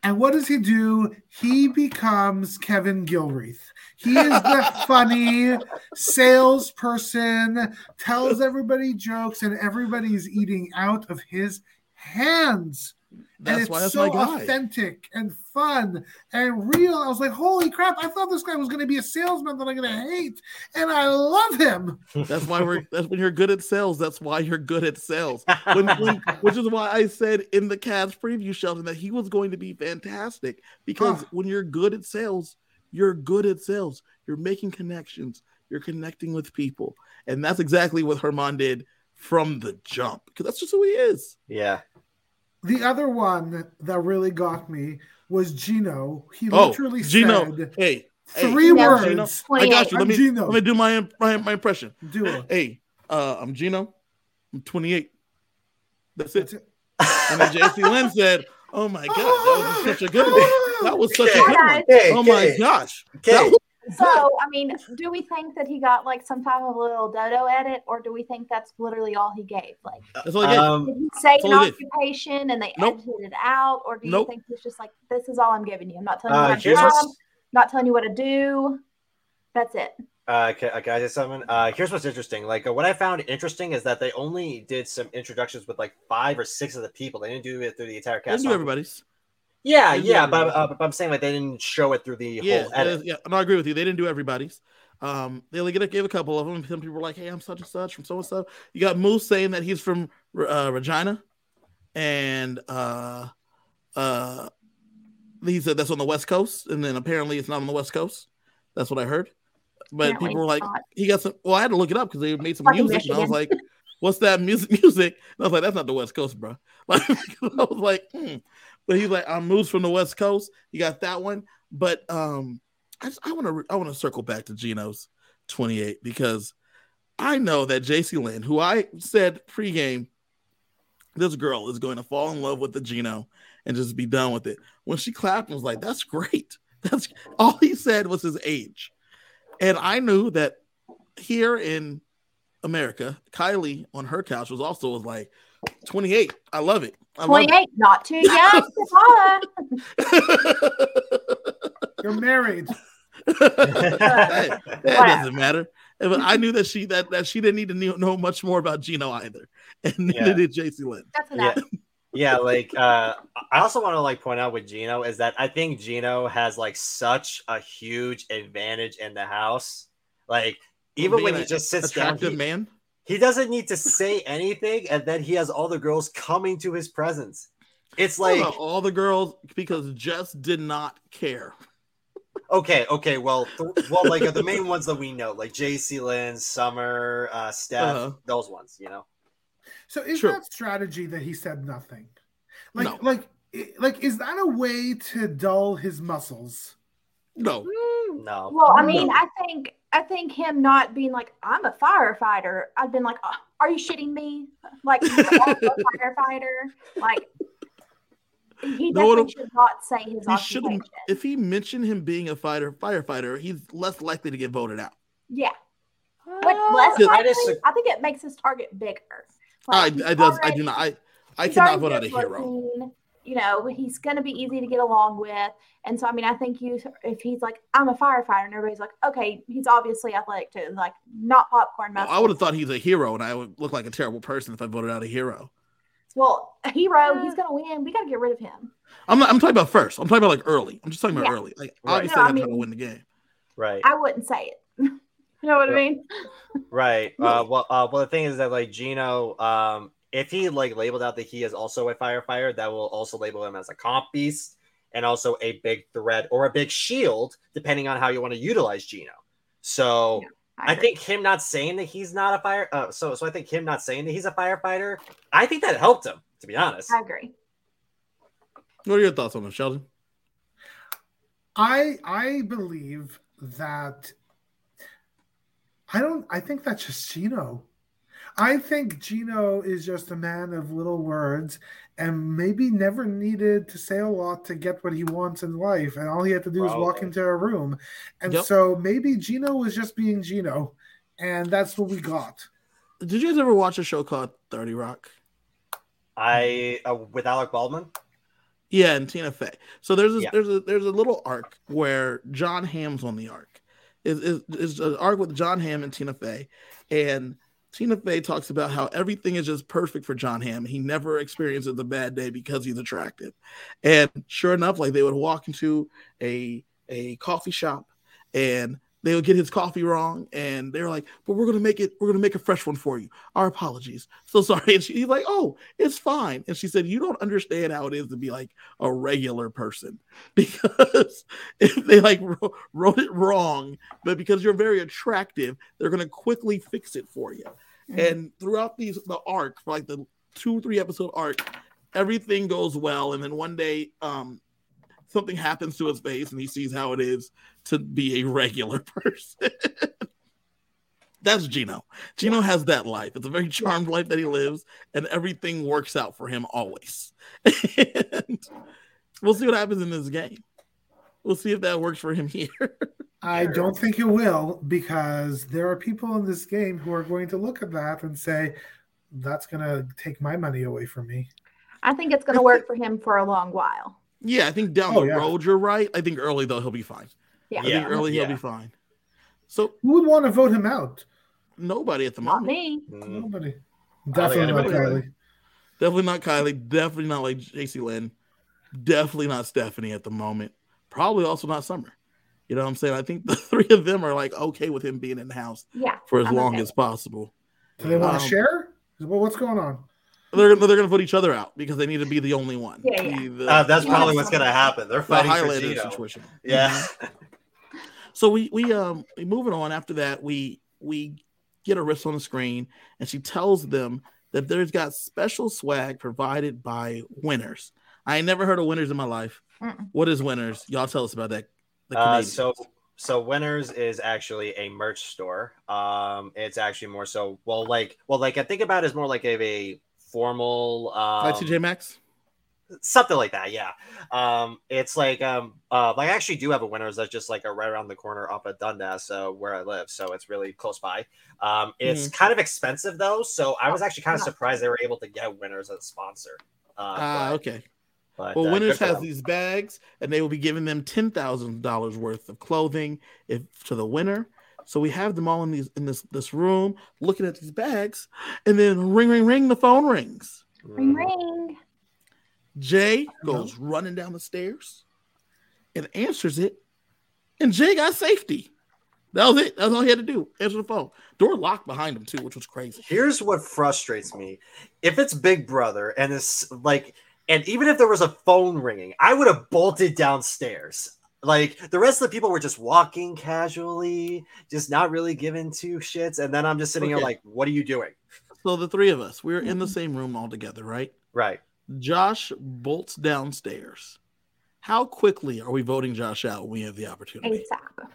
And what does he do? He becomes Kevin Gilreath. He is the funny salesperson, tells everybody jokes, and everybody's eating out of his hands. That's why it's so authentic and fun and real. I was like, holy crap, I thought this guy was going to be a salesman that I'm going to hate, and I love him. That's when you're good at sales. That's why you're good at sales. Which is why I said in the Cavs preview, Sheldon, that he was going to be fantastic, because when you're good at sales, you're good at sales. You're making connections. You're connecting with people. And that's exactly what Herman did from the jump, because that's just who he is. Yeah. The other one that really got me was Gino. He literally said, hey, three words. Gino, I got you. Let me do my impression. Do it. Hey, I'm Gino. I'm 28. That's it. And then JC Lynn said, "Oh my God, that was such a good one. That was such a good one. Oh my gosh." So, I mean, do we think that he got like some type of little dodo edit, or do we think that's literally all he gave? Like, that's all he gave. Did he say an occupation and they edited it out, or do you think it's just like, this is all I'm giving you? I'm not telling you what to do, not telling you what to do. That's it. Can I say something? Here's what's interesting. Like, what I found interesting is that they only did some introductions with like 5 or 6 of the people. They didn't do it through the entire cast. They didn't do everybody's. Yeah, but I'm saying like they didn't show it through the whole edit. Yeah, I agree with you. They didn't do everybody's. They only gave a couple of them. Some people were like, "Hey, I'm such and such from so and so." You got Moose saying that he's from Regina, and he said that's on the West Coast, and then apparently it's not on the West Coast. That's what I heard. But people were like, he got some. Well, I had to look it up because they made some music, and I was like, "What's that music?" And I was like, "That's not the West Coast, bro." Like, I was like, But he's like, I'm moves from the West Coast. You got that one. But I want to circle back to Gino's 28, because I know that JC Lynn, who I said pregame, this girl is going to fall in love with the Gino and just be done with it. When she clapped and was like, that's great. That's all he said was his age. And I knew that here in America, Kylie on her couch was like, 28. I love it. 28, not too young. You're married. That doesn't matter. But I knew that she didn't need to know much more about Gino either, and neither did JC Lynn. That's enough. Yeah, like I also want to like point out with Gino is that I think Gino has like such a huge advantage in the house. Like even when he just sits down, he doesn't need to say anything, and then he has all the girls coming to his presence. It's like all the girls, because Jess did not care. Okay. Well, like the main ones that we know, like JC Lynn, Summer, Steph, those ones, you know. So is that strategy that he said nothing? Like, is that a way to dull his muscles? No. Well, I mean, I think him not being like, I'm a firefighter, I've been like, oh, are you shitting me? Like, he's a firefighter. Like, he definitely should not say his occupation. If he mentioned him being a firefighter, he's less likely to get voted out. Yeah. But less likely, I think it makes his target bigger. Like, I do not. I cannot vote out a hero. You know, he's going to be easy to get along with. And so, I mean, I think if he's like, I'm a firefighter, and everybody's like, okay, he's obviously athletic too. Like, not popcorn muscle. I would have thought he's a hero, and I would look like a terrible person if I voted out a hero. Well, a hero, he's going to win. We got to get rid of him. I'm talking about first. I'm talking about like early. I'm just talking about early. Like, obviously, I'm trying to win the game. Right. I wouldn't say it. You know what I mean? Right. Well, the thing is that like Gino, if he like labeled out that he is also a firefighter, that will also label him as a comp beast and also a big threat or a big shield, depending on how you want to utilize Gino. So I think him not saying that he's not a fire. So I think him not saying that he's a firefighter, I think that helped him, to be honest. I agree. What are your thoughts on this, Sheldon? I believe that I think that's just Gino. I think Gino is just a man of little words and maybe never needed to say a lot to get what he wants in life. And all he had to do is walk into a room. And so maybe Gino was just being Gino. And that's what we got. Did you guys ever watch a show called 30 Rock? With Alec Baldwin? Yeah, and Tina Fey. So there's a little arc where Jon Hamm's on the arc. Is an arc with Jon Hamm and Tina Fey, and Tina Fey talks about how everything is just perfect for Jon Hamm. He never experiences a bad day because he's attractive. And sure enough, like they would walk into a coffee shop and they would get his coffee wrong, and they're like, "But we're gonna make a fresh one for you. Our apologies. So sorry." And he's like, "Oh, it's fine." And she said, "You don't understand how it is to be like a regular person, because if they like wrote it wrong, but because you're very attractive, they're gonna quickly fix it for you." Mm-hmm. And throughout the arc, for like the 2-3 episode arc, everything goes well, and then one day, something happens to his face and he sees how it is to be a regular person. That's Gino. Gino has that life. It's a very charmed life that he lives, and everything works out for him always. And we'll see what happens in this game. We'll see if that works for him here. I don't think it will, because there are people in this game who are going to look at that and say, that's going to take my money away from me. I think it's going to work for him for a long while. Yeah, I think down the road, you're right. I think early, though, he'll be fine. Yeah. I think early, he'll be fine. So who would want to vote him out? Nobody at the moment. Not me. Nobody. Definitely not Kylie. Definitely not Kylie. Definitely not like JC Lynn. Definitely not Stephanie at the moment. Probably also not Summer. You know what I'm saying? I think the three of them are like okay with him being in the house for as long as possible. Do they want to share? Well, what's going on? They're going to vote each other out because they need to be the only one. That's probably what's going to happen. They're fighting for Gino. Situation. Yeah. Mm-hmm. So we moving on. After that, we get Arissa on the screen, and she tells them that there's got special swag provided by Winners. I ain't never heard of Winners in my life. What is Winners? Y'all tell us about that. So Winners is actually a merch store. It's actually more so I think about it as more like a formal like TJ Maxx, something like that. Yeah. It's like I actually do have a Winners that's just like right around the corner off of Dundas, where I live, so it's really close by. It's kind of expensive though, so I was actually kind of surprised they were able to get Winners as a sponsor. Okay. But, Winners has these bags, and they will be giving them $10,000 worth of clothing to the winner. So we have them all in this room looking at these bags, and then ring, ring, ring, the phone rings. Ring, ring. Jay goes running down the stairs and answers it, and Jay got safety. That was it. That's all he had to do. Answer the phone. Door locked behind him, too, which was crazy. Here's what frustrates me. If it's Big Brother, and it's like, and even if there was a phone ringing, I would have bolted downstairs. Like, the rest of the people were just walking casually, just not really giving two shits. And then I'm just sitting here like, what are you doing? So the three of us, we're in the same room all together, right? Right. Josh bolts downstairs. How quickly are we voting Josh out when we have the opportunity? ASAP.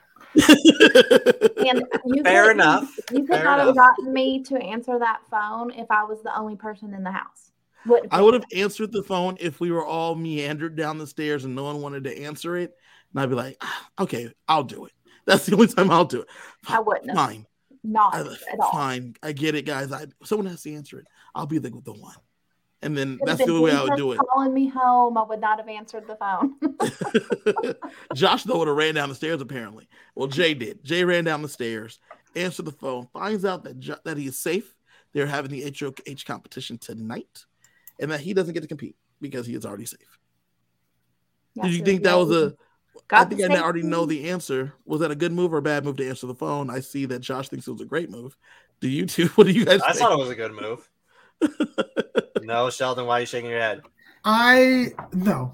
And fair enough. You could not have gotten me to answer that phone if I was the only person in the house. I would have answered the phone if we were all meandered down the stairs and no one wanted to answer it. And I'd be like, okay, I'll do it. That's the only time I'll do it. I wouldn't. Fine. Not at all. Fine. I get it, guys. Someone has to answer it. I'll be the one. And then that's the only way I would do it. Calling me home, I would not have answered the phone. Josh, though, would have ran down the stairs, apparently. Well, Jay did. Jay ran down the stairs, answered the phone, finds out that he is safe. They're having the HOH competition tonight, and that he doesn't get to compete because he is already safe. Did you think that was I think I already know the answer. Was that a good move or a bad move to answer the phone? I see that Josh thinks it was a great move. Do you two? What do you guys think? I thought it was a good move. No, Sheldon, why are you shaking your head? No.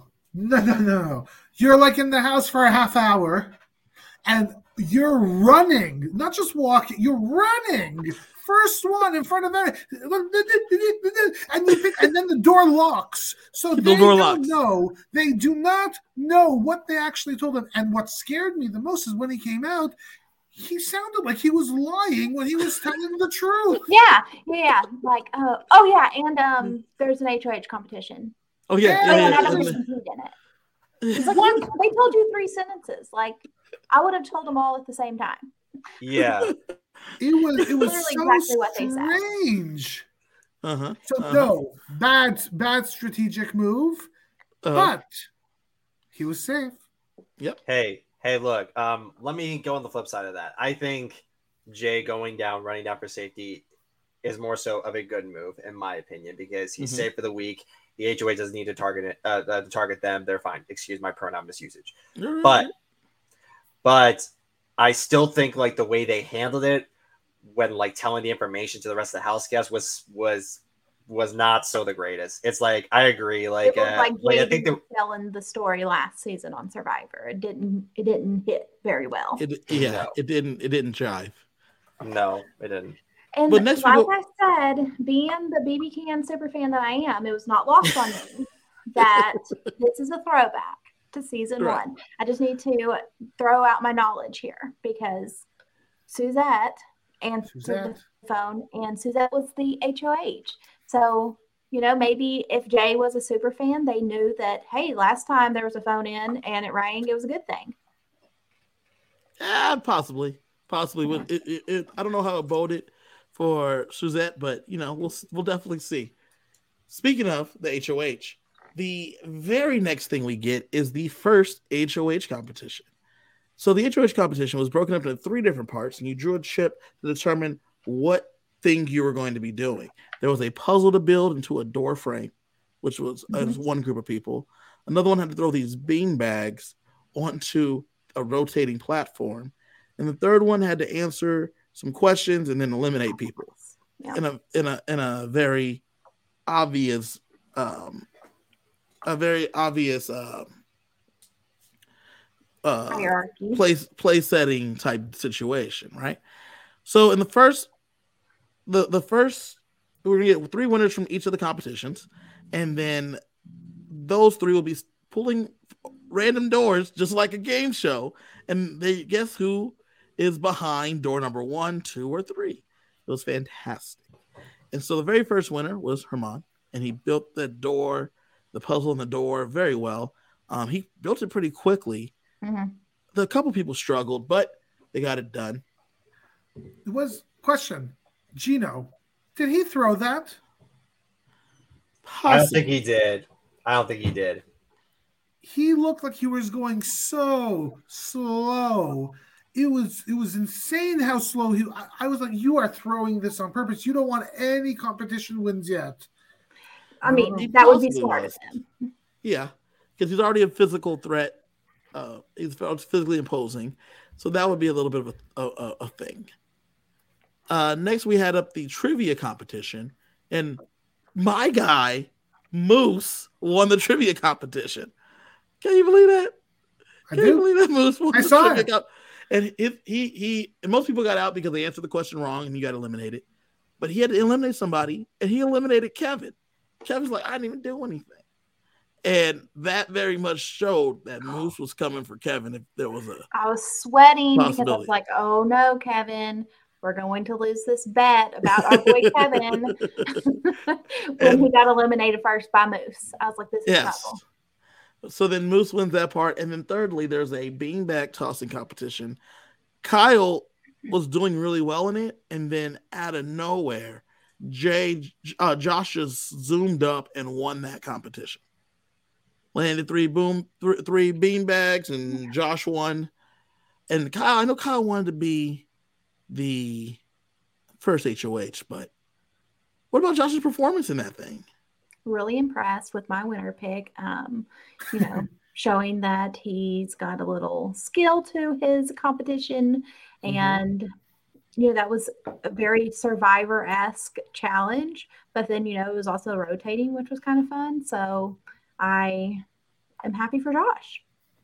You're like in the house for a half hour, and you're running, not just walking. You're running. First one in front of them, and then the door locks. So they don't know. They do not know what they actually told him. And what scared me the most is when he came out, he sounded like he was lying when he was telling the truth. Yeah. Like, and there's an HOH competition. Oh yeah. It's like, they told you 3 sentences. Like, I would have told them all at the same time. Yeah. It was so exactly what they strange. said. No, bad strategic move. but he was safe. Yep. Hey, look. Let me go on the flip side of that. I think Jay running down for safety is more so of a good move, in my opinion, because he's safe for the week. The HOA doesn't need to target them. They're fine. Excuse my pronoun misusage. But I still think like the way they handled it when like telling the information to the rest of the house guests was not so the greatest. It's like I agree. Like I think they're telling the story last season on Survivor. It didn't hit very well. It didn't jive. No, it didn't. And like I said, being the BB Can super fan that I am, it was not lost on me that this is a throwback to season 1. I just need to throw out my knowledge here because Suzette answered the phone, and Suzette was the HOH. So, maybe if Jay was a super fan, they knew that, hey, last time there was a phone in and it rang, it was a good thing. Possibly. I don't know how it voted for Suzette, but we'll definitely see. Speaking of the HOH, the very next thing we get is the first HOH competition. So the HOH competition was broken up into 3 different parts, and you drew a chip to determine what thing you were going to be doing. There was a puzzle to build into a door frame, which was one group of people. Another one had to throw these bean bags onto a rotating platform, and the third one had to answer some questions and then eliminate people in a very obvious place setting type situation, right? So in the first we're gonna get 3 winners from each of the competitions, and then those 3 will be pulling random doors just like a game show, and they guess who is behind door number 1, 2, or 3. It was fantastic. And so the very first winner was Herman, and he built the puzzle in the door very well. He built it pretty quickly. A couple people struggled, but they got it done. It was question. Gino, did he throw that? Possibly. I don't think he did. He looked like he was going so slow. It was insane how slow I was like, you are throwing this on purpose. You don't want any competition wins yet. I mean, that would be smart of him. Yeah, because he's already a physical threat. He's physically imposing. So that would be a little bit of a thing. Next, we had up the trivia competition. And my guy, Moose, won the trivia competition. Can you believe that? Can you believe that Moose won the trivia? And he most people got out because they answered the question wrong and he got eliminated. But he had to eliminate somebody, and he eliminated Kevin. Kevin's like, I didn't even do anything. And that very much showed that Moose was coming for Kevin if there was I was sweating because I was like, oh no, Kevin, we're going to lose this bet about our boy Kevin. When he got eliminated first by Moose. I was like, this is trouble. So then Moose wins that part. And then thirdly, there's a beanbag tossing competition. Kyle was doing really well in it. And then out of nowhere, Josh just zoomed up and won that competition. Landed 3 beanbags, and Josh won. And Kyle, I know Kyle wanted to be the first HOH, but what about Josh's performance in that thing? Really impressed with my winner pick. Showing that he's got a little skill to his competition. And, that was a very Survivor-esque challenge. But then, it was also rotating, which was kind of fun. So I am happy for Josh.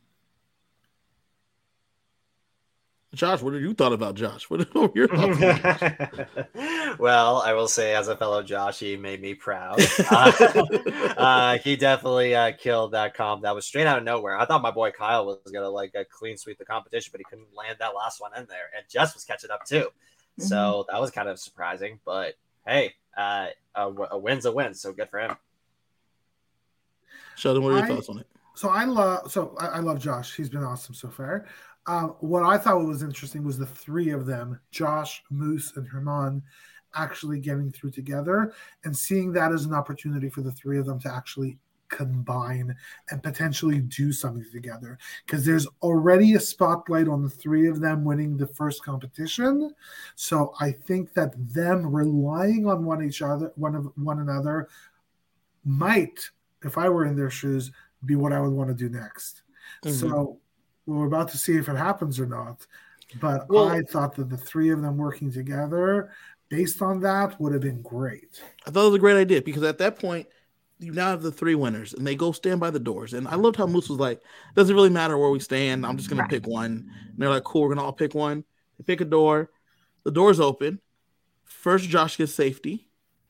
Josh, what have you thought about Josh? What are your thoughts? Well, I will say, as a fellow Josh, he made me proud. He definitely killed that comp. That was straight out of nowhere. I thought my boy Kyle was gonna clean sweep the competition, but he couldn't land that last one in there. And Jess was catching up too, so that was kind of surprising. But hey, a win's a win, so good for him. Sheldon, what are your thoughts on it? So I love Josh. He's been awesome so far. What I thought was interesting was the 3 of them, Josh, Moose, and Herman, actually getting through together and seeing that as an opportunity for the 3 of them to actually combine and potentially do something together, because there's already a spotlight on the three of them winning the first competition. So I think that them relying on one another might, if I were in their shoes, be what I would want to do next. So we're about to see if it happens or not. But I thought that the three of them working together, based on that, would have been great. I thought it was a great idea, because at that point, you now have the three winners, and they go stand by the doors. And I loved how Moose was like, doesn't really matter where we stand. I'm just going to pick one. And they're like, cool, we're going to all pick one. They pick a door. The door's open. First, Josh gets safety.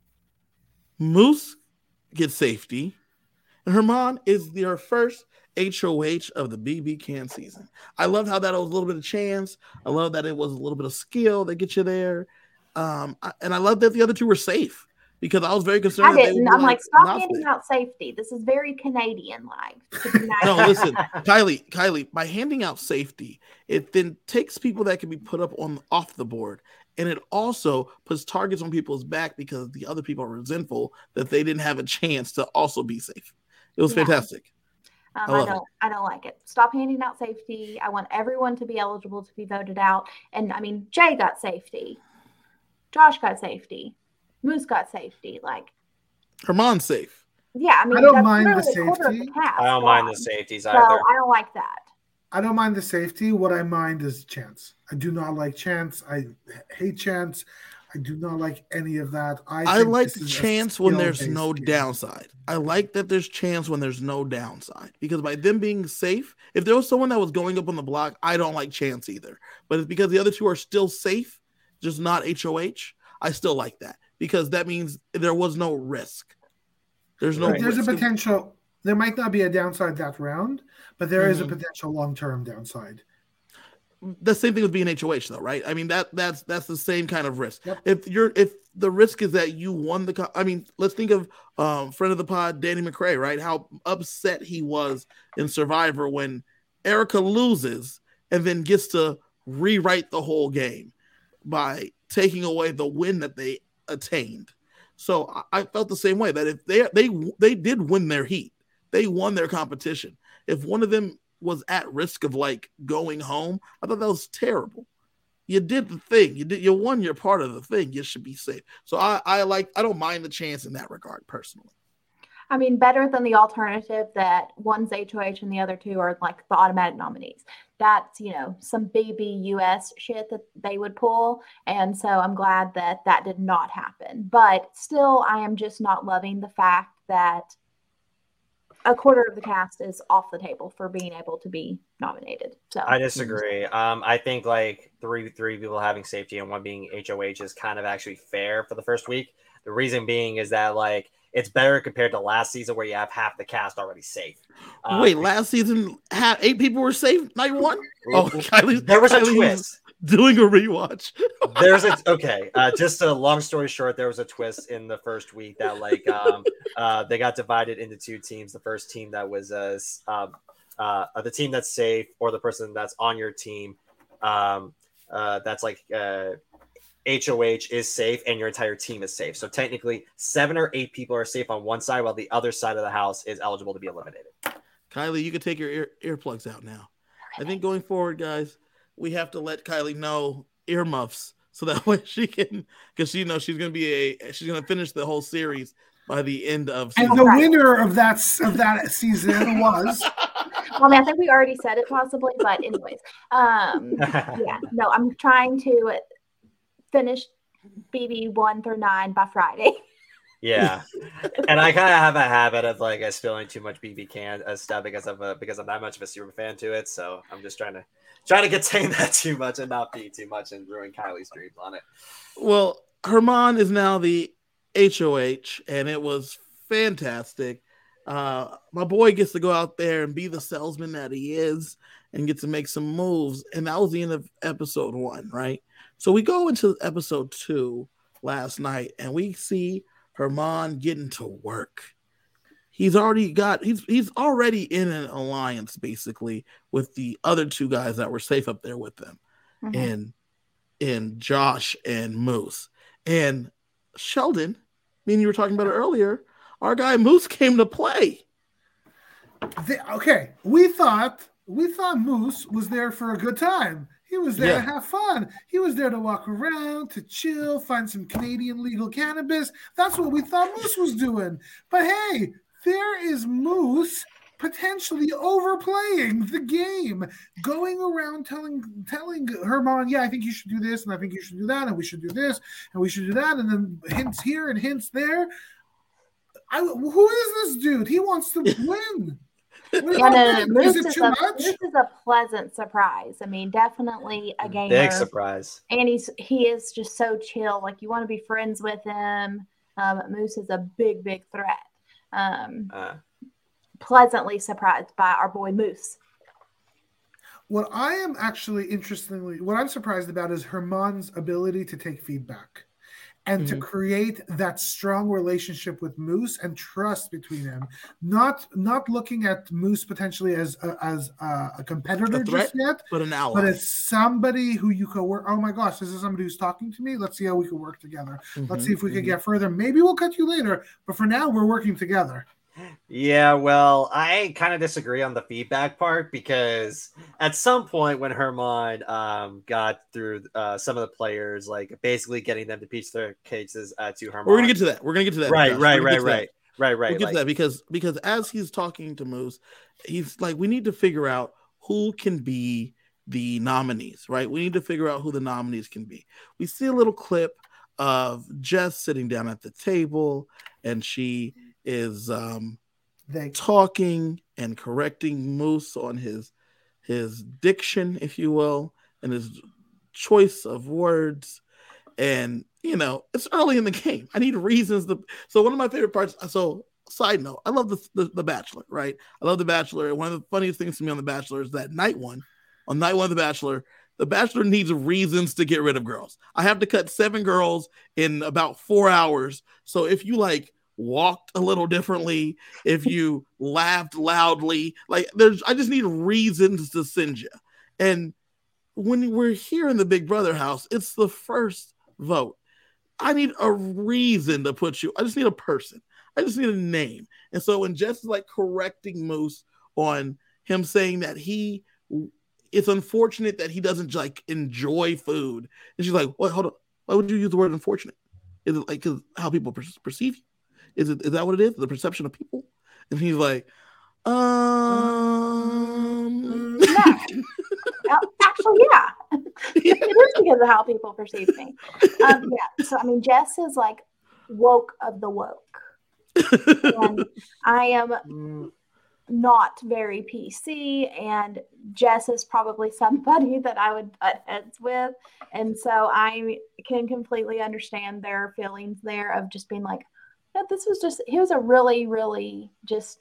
Moose gets safety. And Herman is their first HOH of the BB Can season. I loved how that was a little bit of chance. I love that it was a little bit of skill that gets you there. And I love that the other two were safe, because I was very concerned. I'm like, stop handing out safety. This is very Canadian-like. No, listen, Kylie, by handing out safety, it then takes people that can be put up off the board. And it also puts targets on people's back, because the other people are resentful that they didn't have a chance to also be safe. It was fantastic. I don't like it. Stop handing out safety. I want everyone to be eligible to be voted out. And I mean, Jay got safety. Josh got safety. Moose got safety. Like, Herman's safe. Yeah, I mean, I don't mind the safety. I don't mind the safeties either. So I don't like that. I don't mind the safety. What I mind is chance. I do not like chance. I hate chance. I do not like any of that. I like the chance when there's no downside. I like that there's chance when there's no downside, because by them being safe, if there was someone that was going up on the block, I don't like chance either. But it's because the other two are still safe, just not HOH. I still like that, because that means there was no risk. There's no. There's a potential. There might not be a downside that round, but there is a potential long-term downside. The same thing with being HOH, though, right? I mean, that's the same kind of risk. Yep. If the risk is that you won let's think of friend of the pod, Danny McRae, right? How upset he was in Survivor when Erica loses and then gets to rewrite the whole game by taking away the win that they attained. So I felt the same way, that if they did win their heat, they won their competition. If one of them was at risk of like going home, I thought that was terrible. You did the thing. You won your part of the thing. You should be safe. So I don't mind the chance in that regard personally. I mean, better than the alternative that one's HOH and the other two are like the automatic nominees. That's, some BBUS shit that they would pull. And so I'm glad that did not happen. But still, I am just not loving the fact that a quarter of the cast is off the table for being able to be nominated. So I disagree. I think like three people having safety and one being HOH is kind of actually fair for the first week. The reason being is that like it's better compared to last season where you have half the cast already safe. Wait, last season 8 people were safe night one? Oh, there was a twist. Doing a rewatch. Just a long story short, there was a twist in the first week that like they got divided into 2 teams. The first team that was the team that's safe, or the person that's on your team that's like HOH is safe and your entire team is safe. So technically 7 or 8 people are safe on one side while the other side of the house is eligible to be eliminated. Kylie, you can take your earplugs out now. I think going forward, guys, we have to let Kylie know earmuffs, so that way she can, because she's going to finish the whole series by the end of season. And the winner of that season was. Well, I think we already said it possibly, but anyways, I'm trying to finish BB 1 through 9 by Friday. Yeah, and I kind of have a habit of like spilling too much BB Can stuff because I'm that much of a super fan to it. So I'm just trying to contain that too much and not be too much and ruin Kylie's dreams on it. Well, Herman is now the HOH, and it was fantastic. My boy gets to go out there and be the salesman that he is and get to make some moves. And that was the end of episode 1, right? So we go into episode 2 last night, and we see Herman getting to work. He's already in an alliance basically with the other 2 guys that were safe up there with them, and Josh and Moose and Sheldon. I mean, you were talking about it earlier. Our guy Moose came to play. We thought Moose was there for a good time. He was there to have fun. He was there to walk around, to chill, find some Canadian legal cannabis. That's what we thought Moose was doing. But hey, there is Moose potentially overplaying the game, going around telling Herman, yeah, I think you should do this, and I think you should do that, and we should do this, and we should do that, and then hints here and hints there. Who is this dude? He wants to win. Moose is a pleasant surprise. I mean, definitely a gamer. Big surprise. And he is just so chill. Like, you want to be friends with him. Moose is a big, big threat. Pleasantly surprised by our boy Moose. What I am actually what I'm surprised about is Herman's ability to take feedback and to create that strong relationship with Moose and trust between them. Not looking at Moose potentially as a competitor just yet, but an ally. But as somebody who you could work. Oh my gosh, this is somebody who's talking to me. Let's see how we can work together. Let's see if we can get further. Maybe we'll cut you later, but for now, we're working together. Yeah, well, I kind of disagree on the feedback part, because at some point when Herman got through some of the players, like basically getting them to pitch their cases to Herman. We're gonna get to that. Right. We'll get to that because as he's talking to Moose, he's like, we need to figure out who can be the nominees, right? We need to figure out who the nominees can be. We see a little clip of Jess sitting down at the table, and she is talking and correcting Moose on his diction, if you will, and his choice of words. And it's early in the game. I need reasons so one of my favorite parts. So side note, I love the Bachelor, right? I love the Bachelor. And one of the funniest things to me on the Bachelor is that on night one of the Bachelor needs reasons to get rid of girls. I have to cut 7 girls in about 4 hours. So if you walked a little differently, if you laughed loudly, I just need reasons to send you. And when we're here in the Big Brother house, it's the first vote. I need a reason to put you. I just need a person. I just need a name. And so when Jess is correcting Moose on him saying that it's unfortunate that he doesn't enjoy food, and she's like, "What? Hold on. Why would you use the word unfortunate? Is it because how people perceive you? Is that what it is? The perception of people?" And he's like, No. Actually, yeah. It is because of how people perceive me. So I mean, Jess is woke of the woke. And I am not very PC, and Jess is probably somebody that I would butt heads with. And so I can completely understand their feelings there of just being like, no, he was a really, really just,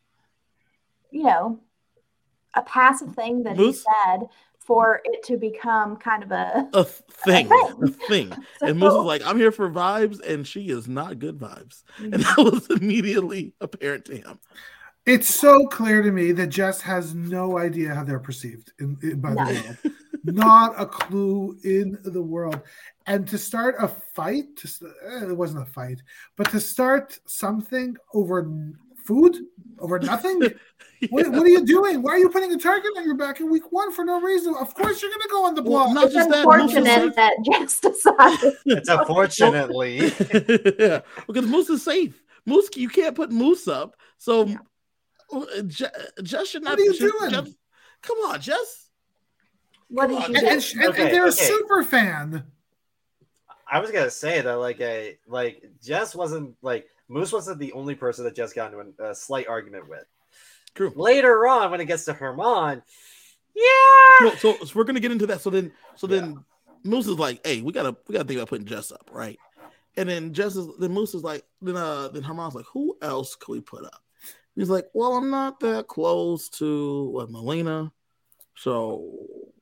a passive thing that he said for it to become kind of a thing. So, and Moose is like, I'm here for vibes, and she is not good vibes. And that was immediately apparent to him. It's so clear to me that Jess has no idea how they're perceived by the world. Not a clue in the world. And to start a fight, it wasn't a fight, but to start something over food, over nothing? What are you doing? Why are you putting a target on your back in week 1 for no reason? Of course you're going to go on the block. Well, it's unfortunate that Jess decided. It's unfortunately. Yeah, because Moose is safe. Moose, you can't put Moose up. So Jess should not. What are you doing? Come on, Jess. What did you do? And they're a super fan. I was gonna say that Jess wasn't Moose wasn't the only person that Jess got into a slight argument with. True. Later on, when it gets to Herman, yeah. So we're gonna get into that. So then Moose is like, hey, we gotta think about putting Jess up, right? And then Moose is like, then Herman's like, who else could we put up? He's like, well, I'm not that close to Melina, so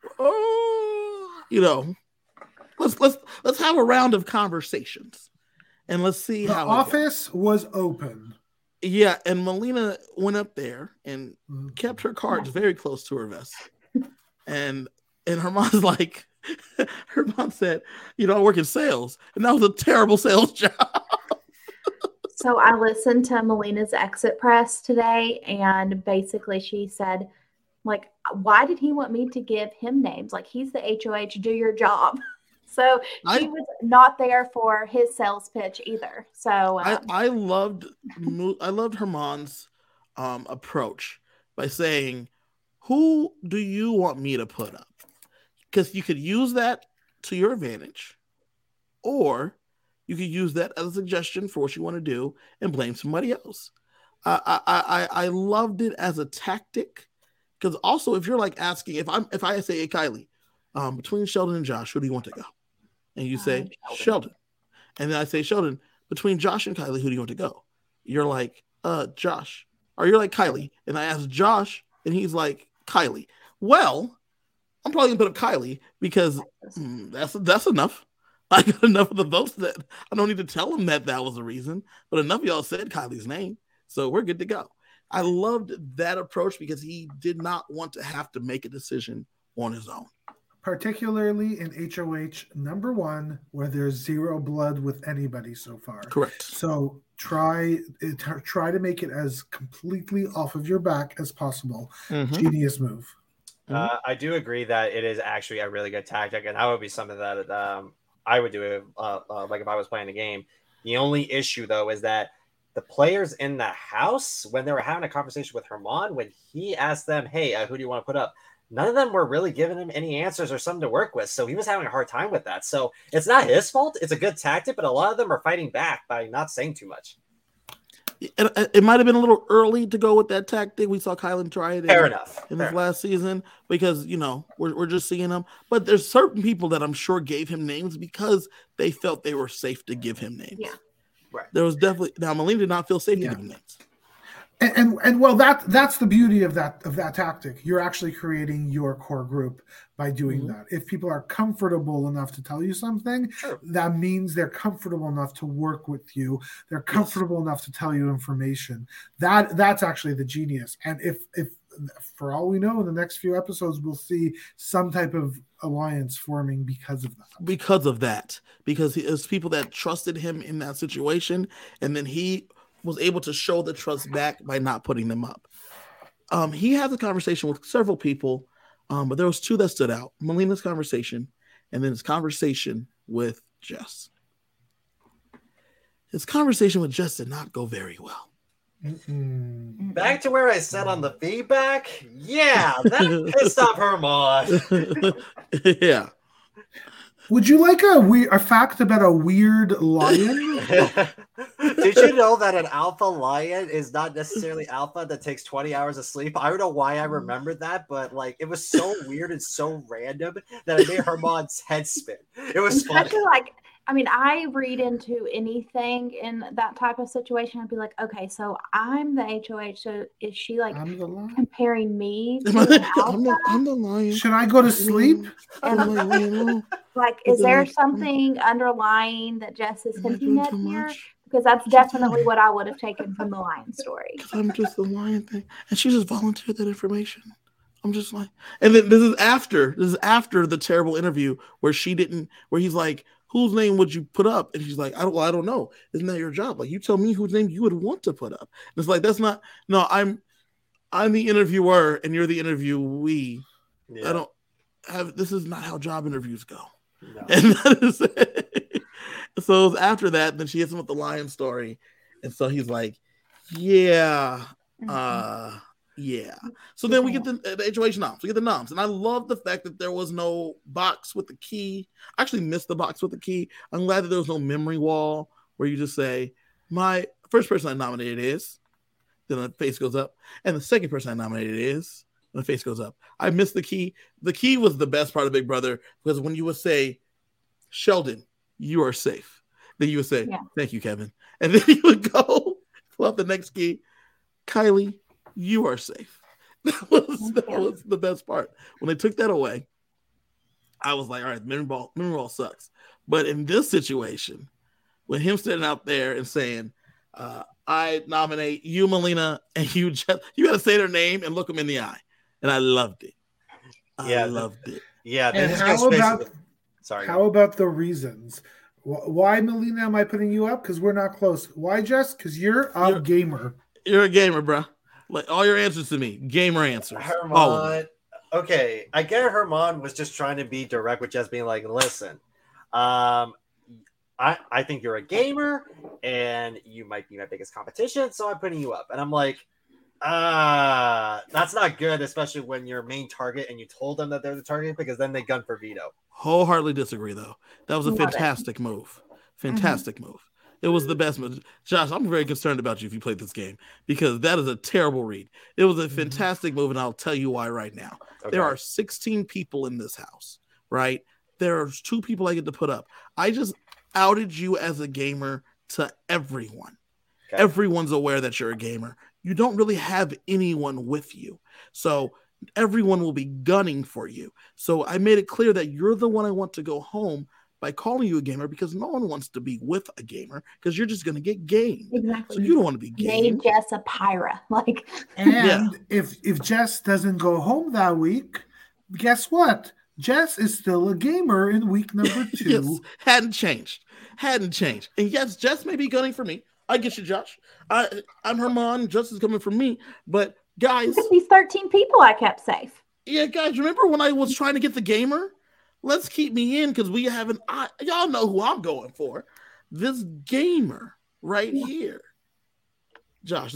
let's have a round of conversations, and let's see how the office was open. Yeah, and Melina went up there and kept her cards very close to her vest, and Herman's like, Herman said, I work in sales, and that was a terrible sales job. So I listened to Melina's exit press today, and basically she said, like, why did he want me to give him names? Like, he's the HOH, do your job. So she was not there for his sales pitch either. So I loved Herman's approach by saying, who do you want me to put up? Because you could use that to your advantage, or you could use that as a suggestion for what you want to do and blame somebody else. I loved it as a tactic, because also if you're like asking, if I say, hey, Kylie, between Sheldon and Josh, who do you want to go? And you say Sheldon. And then I say, Sheldon, between Josh and Kylie, who do you want to go? You're like, Josh. Or you're like, Kylie. And I ask Josh, and he's like, Kylie. Well, I'm probably gonna put up Kylie because that's enough. I got enough of the votes that I don't need to tell him that was the reason. But enough of y'all said Kylie's name, so we're good to go. I loved that approach because he did not want to have to make a decision on his own. Particularly in HOH number 1, where there's 0 blood with anybody so far. Correct. So try to make it as completely off of your back as possible. Mm-hmm. Genius move. I do agree that it is actually a really good tactic, and that would be something that I would do like if I was playing the game. The only issue, though, is that the players in the house, when they were having a conversation with Herman, when he asked them, hey, who do you want to put up? None of them were really giving him any answers or something to work with. So he was having a hard time with that. So it's not his fault. It's a good tactic, but a lot of them are fighting back by not saying too much. It might have been a little early to go with that tactic. We saw Kylan try it in this last season because, we're just seeing him. But there's certain people that I'm sure gave him names because they felt they were safe to give him names. Yeah. Right. There was definitely – now, Melina did not feel safe to give him names. And well, that's the beauty of that tactic. You're actually creating your core group by doing that. If people are comfortable enough to tell you something, that means they're comfortable enough to work with you. They're comfortable enough to tell you information. That's actually the genius. And if for all we know, in the next few episodes, we'll see some type of alliance forming because of that. Because it's people that trusted him in that situation, and then he was able to show the trust back by not putting them up. He had a conversation with several people, but there was 2 that stood out. Melina's conversation, and then his conversation with Jess. His conversation with Jess did not go very well. Back to where I said on the feedback, that pissed off Herman. Yeah. Would you like a fact about a weird lion? Did you know that an alpha lion is not necessarily alpha that takes 20 hours of sleep? I don't know why I remembered that, but it was so weird and so random that it made Herman's head spin. It was funny. I read into anything in that type of situation. I'd be like, okay, so I'm the HOH. So is she comparing me to an alpha? I'm the lion. Should I go to sleep? Is there something underlying that Jess is hinting at here? Because that's definitely what I would have taken from the lion story. I'm just the lion thing. And she just volunteered that information. I'm just like, and then this is after the terrible interview where he's like, whose name would you put up? And she's like, I don't know. Isn't that your job? Like, you tell me whose name you would want to put up. And it's like, that's not, no, I'm the interviewer and you're the interviewee. Yeah. I don't have, this is not how job interviews go. No. And that is it. So after that, then she hits him with the lion story. And so he's like, yeah. So then we get the HOH noms. We get the noms. And I love the fact that there was no box with the key. I actually missed the box with the key. I'm glad that there was no memory wall where you just say, my first person I nominated is, then the face goes up. And the second person I nominated is, and the face goes up. I missed the key. The key was the best part of Big Brother because when you would say, Sheldon, you are safe. Then you would say, thank you, Kevin. And then you would go pull out the next key. Kylie, you are safe. That was the best part. When they took that away, I was like, all right, memory ball sucks. But in this situation, with him sitting out there and saying, I nominate you, Melina, and you got to say their name and look them in the eye. And I loved it. I loved it. Yeah. And how about the reasons? Why, Melina, am I putting you up? Because we're not close. Why, Jess? Because you're a gamer. You're a gamer, bro. Like all your answers to me, gamer answers. Herman. Okay, I get Herman was just trying to be direct with just being like, listen, I think you're a gamer and you might be my biggest competition, so I'm putting you up. And I'm like, that's not good, especially when you're main target and you told them that they're the target, because then they gun for veto. Wholeheartedly disagree, though. That was a fantastic move. Fantastic move. It was the best move. Josh, I'm very concerned about you if you played this game, because that is a terrible read. It was a fantastic move, and I'll tell you why right now. Okay. There are 16 people in this house, right? There are 2 people I get to put up. I just outed you as a gamer to everyone. Okay. Everyone's aware that you're a gamer. You don't really have anyone with you. So everyone will be gunning for you. So I made it clear that you're the one I want to go home by calling you a gamer, because no one wants to be with a gamer, because you're just going to get gamed. Exactly. So you don't want to be gamed. Made Jess a Pyra. And if Jess doesn't go home that week, guess what? Jess is still a gamer in week number 2. Yes, hadn't changed. And yes, Jess may be gunning for me. I get you, Josh. I'm Herman. Jess is coming for me. But guys, these 13 people I kept safe. Yeah, guys, remember when I was trying to get the gamer? Let's keep me in, because we haven't. Y'all know who I'm going for. This gamer right here, Josh.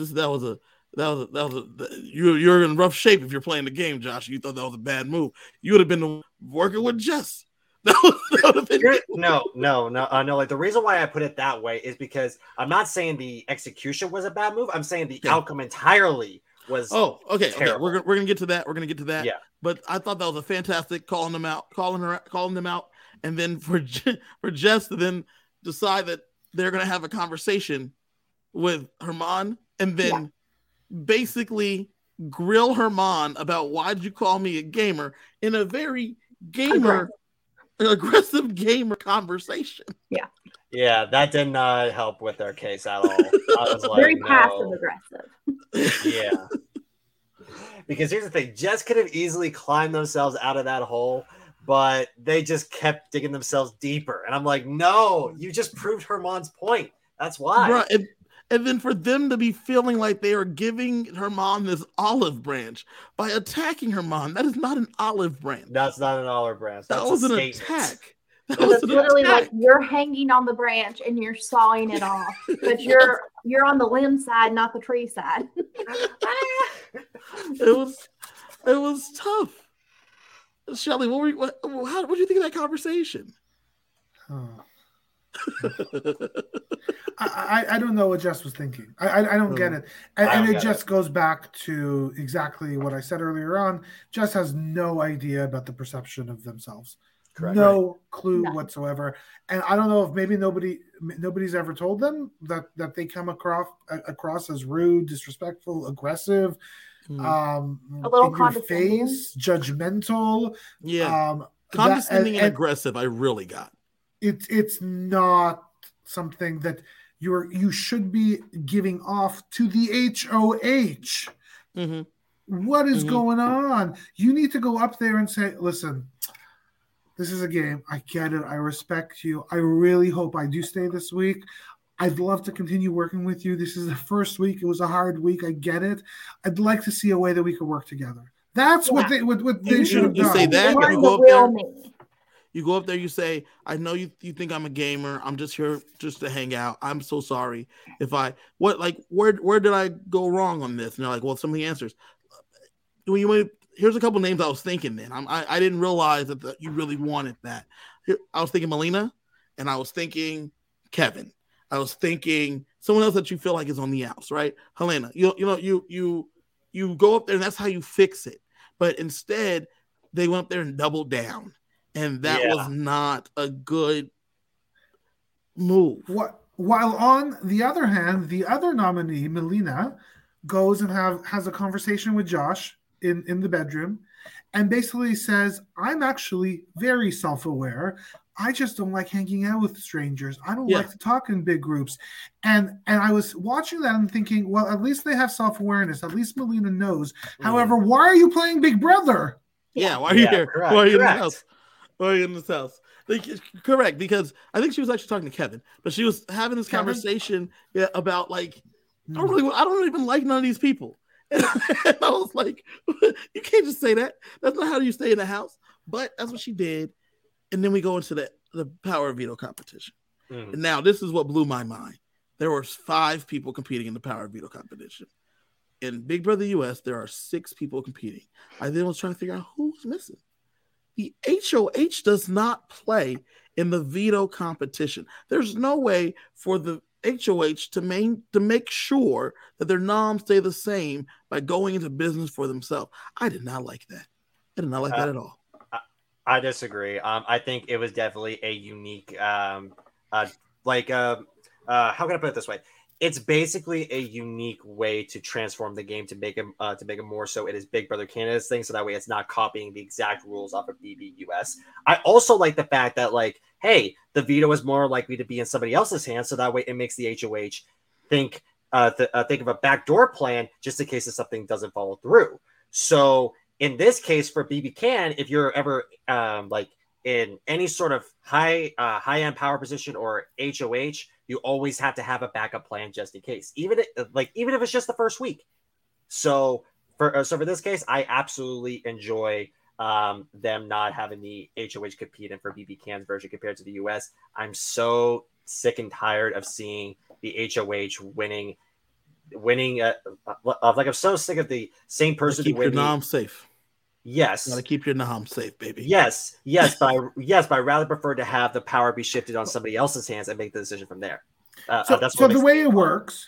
You're in rough shape if you're playing the game, Josh. You thought that was a bad move. You would have been working with Jess. That would have been no. Like, the reason why I put it that way is because I'm not saying the execution was a bad move. I'm saying the outcome entirely was. Oh, okay. We're gonna get to that. Yeah. But I thought that was a fantastic calling them out, and then for Jess to then decide that they're gonna have a conversation with Herman, and then basically grill Herman about why did you call me a gamer in a very aggressive gamer conversation. Yeah, that did not help with their case at all. I was like, very passive aggressive. Yeah. Because here's the thing, Jess could have easily climbed themselves out of that hole, but they just kept digging themselves deeper. And I'm like, no, you just proved Herman's point. That's why. Right. And then for them to be feeling like they are giving Herman this olive branch by attacking Herman, that is not an olive branch. That's not an olive branch. That was an attack. That was literally like you're hanging on the branch and you're sawing it off, but you're on the limb side, not the tree side. It was tough. Shelly, what do you think of that conversation? I don't know what Jess was thinking. I don't get it. And it just goes back to exactly what I said earlier on. Jess has no idea about the perception of themselves. Correct. No clue whatsoever. And I don't know if maybe nobody's ever told them that they come across as rude, disrespectful, aggressive, a little in your face, judgmental. Yeah. Condescending and aggressive, I really got. It's not something that you should be giving off to the HOH. Mm-hmm. What is going on? You need to go up there and say, listen, this is a game. I get it. I respect you. I really hope I do stay this week. I'd love to continue working with you. This is the first week. It was a hard week. I get it. I'd like to see a way that we could work together. That's what they should have done. Say that. You go up there, you say, I know you think I'm a gamer. I'm just here just to hang out. I'm so sorry. Where did I go wrong on this? And they're like, well, some of the answers. Here's a couple names I was thinking then. I didn't realize that you really wanted that. I was thinking Melina, and I was thinking Kevin. I was thinking someone else that you feel like is on the outs, right? Helena. You go up there and that's how you fix it. But instead, they went up there and doubled down. And that was not a good move. While on the other hand, the other nominee, Melina, goes and has a conversation with Josh in the bedroom and basically says, I'm actually very self-aware. I just don't like hanging out with strangers. I don't like to talk in big groups. And I was watching that and thinking, well, at least they have self-awareness. At least Melina knows. However, why are you playing Big Brother? Yeah, why are you here? Correct, why are you in the house? Or in this house. Correct, because I think she was actually talking to Kevin, but she was having this conversation about like, I don't even like none of these people. And I was like, you can't just say that. That's not how you stay in the house. But that's what she did. And then we go into the power of veto competition. And now this is what blew my mind. There were 5 people competing in the power of veto competition. In Big Brother US, there are 6 people competing. I then was trying to figure out who's missing. The HOH does not play in the veto competition. There's no way for the HOH to make sure that their noms stay the same by going into business for themselves. I did not like that. I did not like that at all. I disagree. I think it was definitely a unique, how can I put it this way? It's basically a unique way to transform the game to make it more so it is Big Brother Canada's thing, so that way it's not copying the exact rules off of BBUS. I also like the fact that, like, hey, the veto is more likely to be in somebody else's hands, so that way it makes the HOH think of a backdoor plan just in case if something doesn't follow through. So in this case for BB Can, if you're ever in any sort of high end power position or HOH, you always have to have a backup plan just in case, even if it's just the first week. So for this case, I absolutely enjoy them not having the HOH compete in for BB Can's version compared to the US. I'm so sick and tired of seeing the HOH winning. I'm so sick of the same person keep your nom safe. Yes. You gotta keep your nom safe, baby. Yes, but I rather prefer to have the power be shifted on somebody else's hands and make the decision from there. So the way it works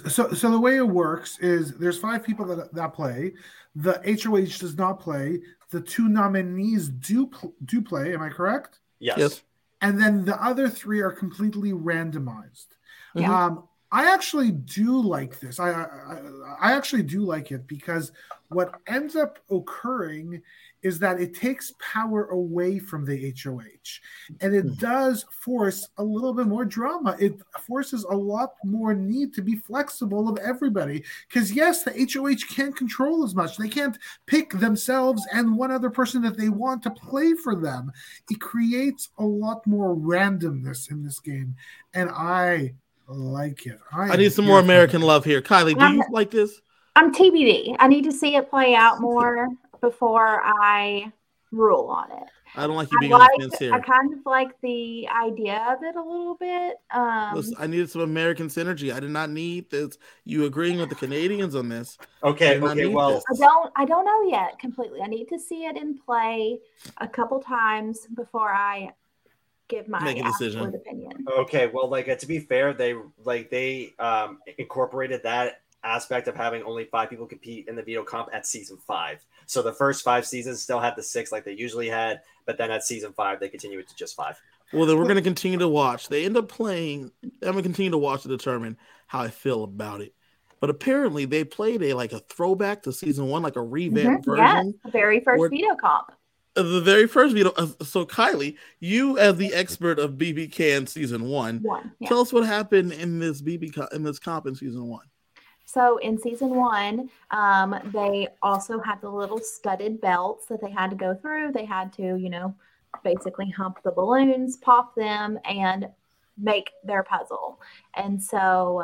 is there's 5 people that play. The HOH does not play. The 2 nominees do play. Am I correct? Yes. And then the other 3 are completely randomized. Yeah. I actually do like this. I actually do like it because what ends up occurring is that it takes power away from the HOH, and it does force a little bit more drama. It forces a lot more need to be flexible of everybody because, yes, the HOH can't control as much. They can't pick themselves and one other person that they want to play for them. It creates a lot more randomness in this game, and I like it. I need some more American love here. Kylie, do you like this? I'm TBD. I need to see it play out more before I rule on it. I don't like you being on the fence here. I kind of like the idea of it a little bit. Listen, I needed some American synergy. I did not need this. You agreeing with the Canadians on this? Okay. Well, I don't know yet completely. I need to see it in play a couple times before I give my absolute opinion. Okay, well, to be fair, they incorporated that aspect of having only 5 people compete in the veto comp at season 5. So the first 5 seasons still had the 6 like they usually had, but then at season 5 they continued to just 5. Well, then we're going to continue to watch. They end up playing. I'm going to continue to watch to determine how I feel about it. But apparently they played a throwback to season 1, like a revamped version. Yes, the very first veto comp. The very first veto. So Kylie, you as the expert of BB Can season 1, tell us what happened in this comp in season 1. So in season 1, they also had the little studded belts that they had to go through. They had to, basically hump the balloons, pop them, and make their puzzle. And so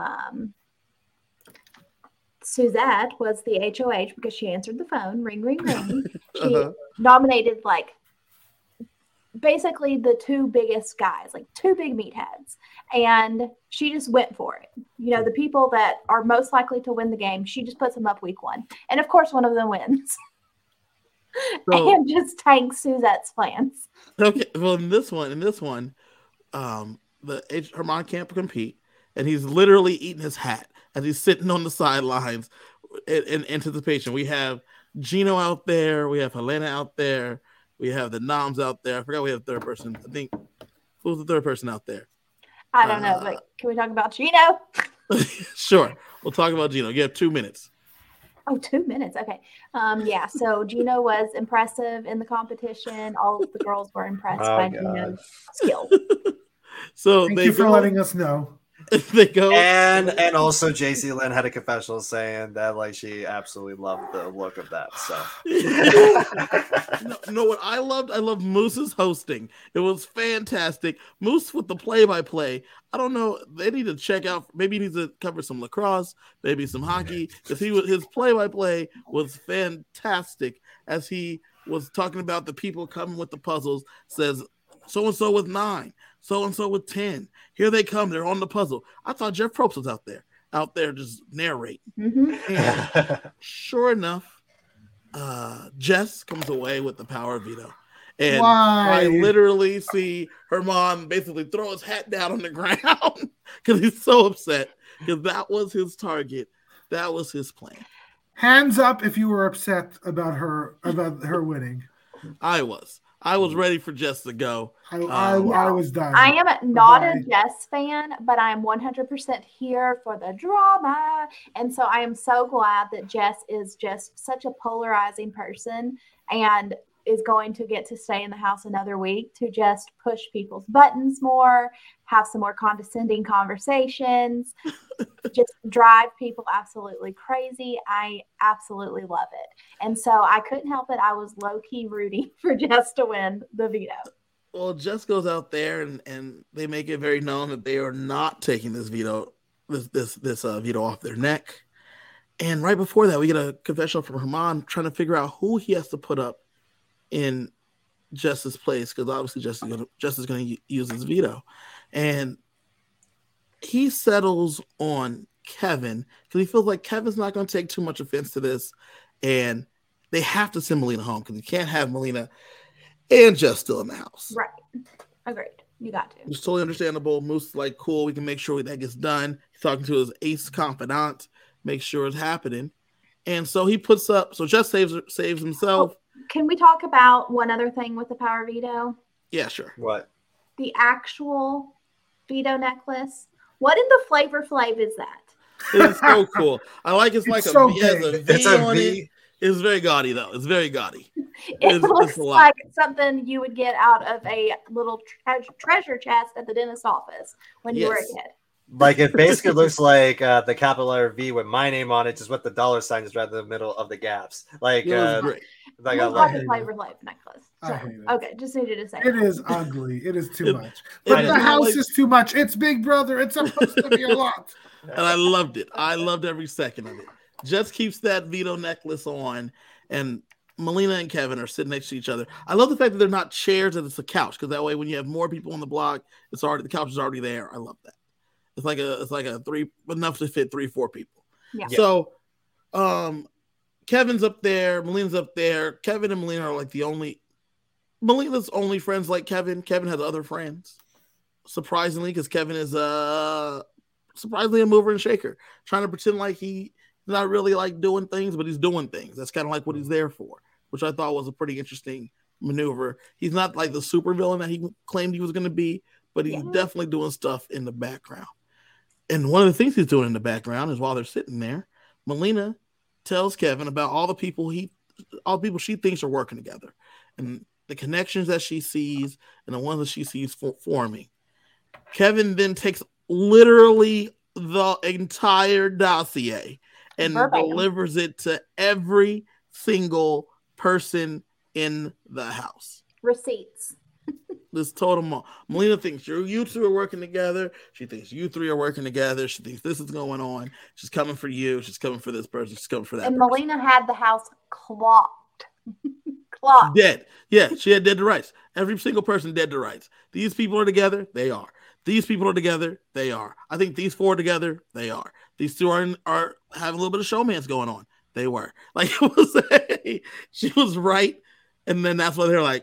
Suzette was the HOH because she answered the phone, ring, ring, ring. She nominated basically the 2 biggest guys, 2 big meatheads. And she just went for it. The people that are most likely to win the game, she just puts them up week 1. And of course, one of them wins. And just tanks Suzette's plans. Okay. Well, in this one, Herman can't compete. And he's literally eating his hat as he's sitting on the sidelines in anticipation. We have Gino out there. We have Helena out there. We have the noms out there. I forgot we have the third person. I think who's the third person out there? I don't know, but can we talk about Gino? Sure. We'll talk about Gino. You have 2 minutes. Oh, 2 minutes. Okay. So Gino was impressive in the competition. All of the girls were impressed by Gino's skill. So thank you for letting us know. They go and also JC Lynn had a confessional saying that like she absolutely loved the look of that. So no, what I loved Moose's hosting. It was fantastic. Moose with the play-by-play. I don't know. They need to check out. Maybe he needs to cover some lacrosse, maybe some hockey, because his play-by-play was fantastic as he was talking about the people coming with the puzzles. Says so and so with 9. So and so with 10. Here they come. They're on the puzzle. I thought Jeff Probst was out there just narrating. Mm-hmm. And sure enough, Jess comes away with the power veto. And I literally see her mom basically throw his hat down on the ground because he's so upset because that was his target. That was his plan. Hands up if you were upset about her winning. I was ready for Jess to go. I was done. I am not a Jess fan, but I am 100% here for the drama. And so I am so glad that Jess is just such a polarizing person and is going to get to stay in the house another week to just push people's buttons more, have some more condescending conversations, just drive people absolutely crazy. I absolutely love it. And so I couldn't help it. I was low-key rooting for Jess to win the veto. Well, Jess goes out there and they make it very known that they are not taking this veto off their neck. And right before that, we get a confessional from her mom trying to figure out who he has to put up in Jess's place, because obviously Jess is going to use his veto. And he settles on Kevin because he feels like Kevin's not going to take too much offense to this. And they have to send Melina home because you can't have Melina and Jess still in the house. Right. Agreed. You got to. It's totally understandable. Moose is like, cool, we can make sure that gets done. He's talking to his ace confidant, make sure it's happening. And so he puts up, so Jess saves himself. Can we talk about one other thing with the power veto? Yeah, sure. What? The actual veto necklace. What in the Flavor Flav is that? It's so cool. I like it's like so a V on it. It's very gaudy though. It's very gaudy. It looks like something you would get out of a little treasure chest at the dentist's office when you were a kid. Like it basically looks like the capital letter V with my name on it, just with the dollar sign is right in the middle of the gaps. Like, great. Like I love the Flavor Flav necklace. So, okay, just needed to say it is ugly. It is too much. But the house is too much. It's Big Brother. It's supposed to be a lot. And I loved it. I loved every second of it. Just keeps that veto necklace on, and Melina and Kevin are sitting next to each other. I love the fact that they're not chairs and it's a couch, because that way when you have more people on the block, the couch is already there. I love that. It's like a three, enough to fit 3-4 people. Yeah. So, Kevin's up there, Melina's up there. Kevin and Melina are like Melina's only friends like Kevin. Kevin has other friends, surprisingly, because Kevin is surprisingly a mover and shaker, trying to pretend like he's not really like doing things, but he's doing things. That's kind of like what he's there for, which I thought was a pretty interesting maneuver. He's not like the super villain that he claimed he was going to be, but he's definitely doing stuff in the background. And one of the things he's doing in the background is while they're sitting there, Melina tells Kevin about all the people she thinks are working together and the connections that she sees and the ones that she sees forming. Kevin then takes literally the entire dossier and delivers it to every single person in the house. Receipts. This total Melina thinks you two are working together. She thinks you three are working together. She thinks this is going on. She's coming for you. She's coming for this person. She's coming for that. And person. Melina had the house clocked. Clocked. Dead. Yeah, she had dead to rights. Every single person dead to rights. These people are together. They are. These people are together. They are. I think these 4 are together. They are. These 2 are having a little bit of showmance going on. They were. Like it was. She was right, and then that's why they're like,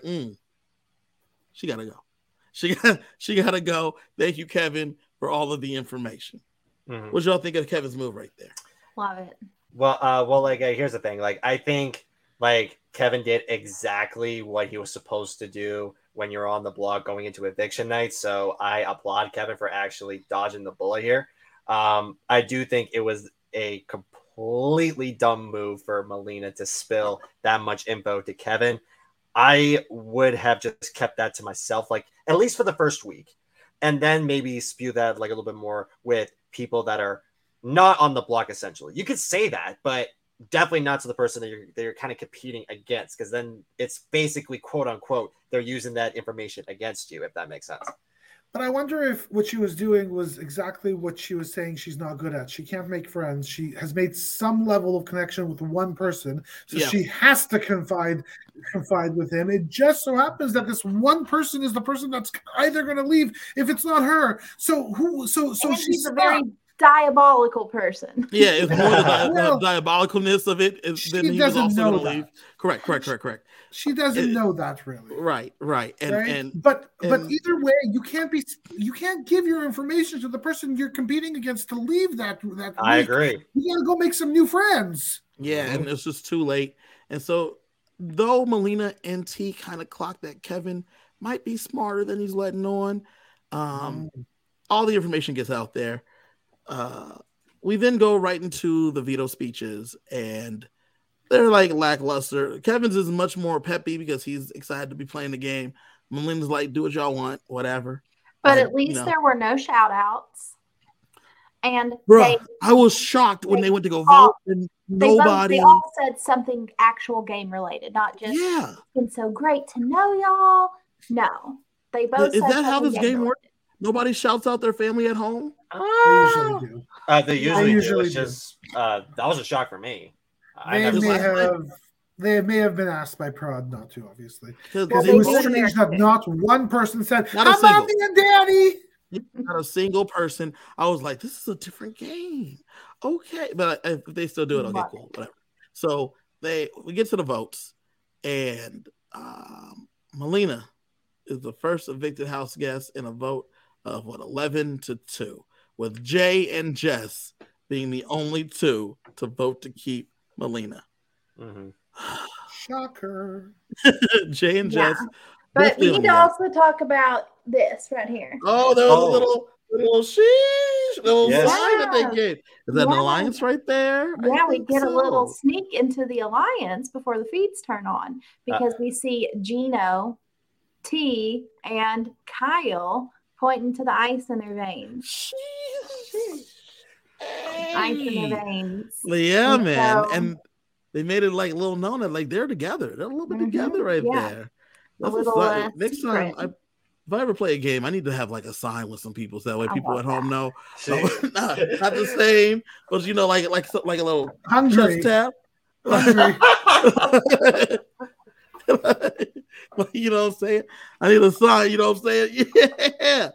she gotta go. She gotta go. Thank you, Kevin, for all of the information. Mm-hmm. What y'all think of Kevin's move right there? Love it. Well, like here's the thing. Like I think like Kevin did exactly what he was supposed to do when you're on the block going into eviction night. So I applaud Kevin for actually dodging the bullet here. I do think it was a completely dumb move for Melina to spill that much info to Kevin. I would have just kept that to myself, like at least for the first week. and then maybe spew that like a little bit more with people that are not on the block. Essentially, you could say that, but definitely not to the person that you're kind of competing against, because then it's basically quote unquote they're using that information against you, if that makes sense. But I wonder if what she was doing was exactly what she was saying she's not good at. She can't make friends. She has made some level of connection with one person, so she has to confide with him. It just so happens that this one person is the person that's either going to leave if it's not her. So she's a very diabolical person. Yeah, it's more the diabolicalness of it. Then he was also going to leave. Correct. She doesn't know that really. Right. But either way, you can't give your information to the person you're competing against to leave that I agree. You gotta go make some new friends. Yeah, and it's just too late. And so though Melina and T kind of clocked that Kevin might be smarter than he's letting on, all the information gets out there. We then go right into the veto speeches, and they're like lackluster. Kevin's is much more peppy because he's excited to be playing the game. Melina's like, do what y'all want, whatever. But at least there were no shout outs. And I was shocked when they went to go vote and nobody. They all said something actual game related, not just it's been so great to know y'all. No. They both Is that how this game works? Nobody shouts out their family at home? They usually do. They usually do. It's just that was a shock for me. They may have been asked by Prod not to, obviously. Because it was strange that not one person said, "I'm Mommy and Daddy." Not a single person. I was like, "This is a different game." Okay, but if they still do it, okay, cool, whatever. So we get to the votes, and Melina is the first evicted house guest in a vote of 11-2, with Jay and Jess being the only two to vote to keep Melina. Mm-hmm. Shocker. Jay and Jess. But we need to also talk about this right here. Oh, there was a little sign that they gave. Is that an alliance right there? Yeah, we get a little sneak into the alliance before the feeds turn on, because we see Gino, T, and Kyle pointing to the ice in their veins. Ice in their veins. Yeah, man. And they made it like a little known that like they're together. They're a little bit together right there. That's next time if I ever play a game, I need to have like a sign with some people so that way people at home know. Not the same, but you know, like a little trust tap. You know what I'm saying? I need a sign, you know what I'm saying? Yeah.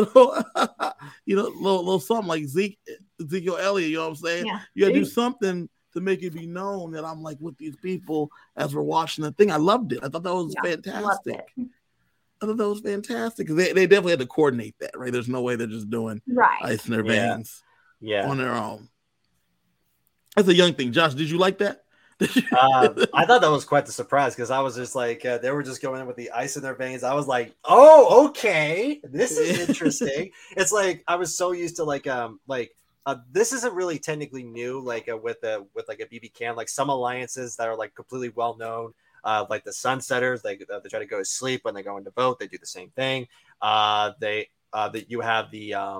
Little something like Ezekiel Elliott, you know what I'm saying? Yeah. You gotta do something to make it be known that I'm like with these people as we're watching the thing. I loved it. I thought that was fantastic. I thought that was fantastic. They definitely had to coordinate that, right? There's no way they're just doing ice in their veins on their own. That's a young thing. Josh, did you like that? I thought that was quite the surprise, because I was just like, they were just going in with the ice in their veins. I was like, oh, okay, this is interesting. It's like I was so used to this isn't really technically new, like with a BB can. Like some alliances that are like completely well known, like the Sunsetters, they try to go to sleep when they go into vote. They do the same thing. You have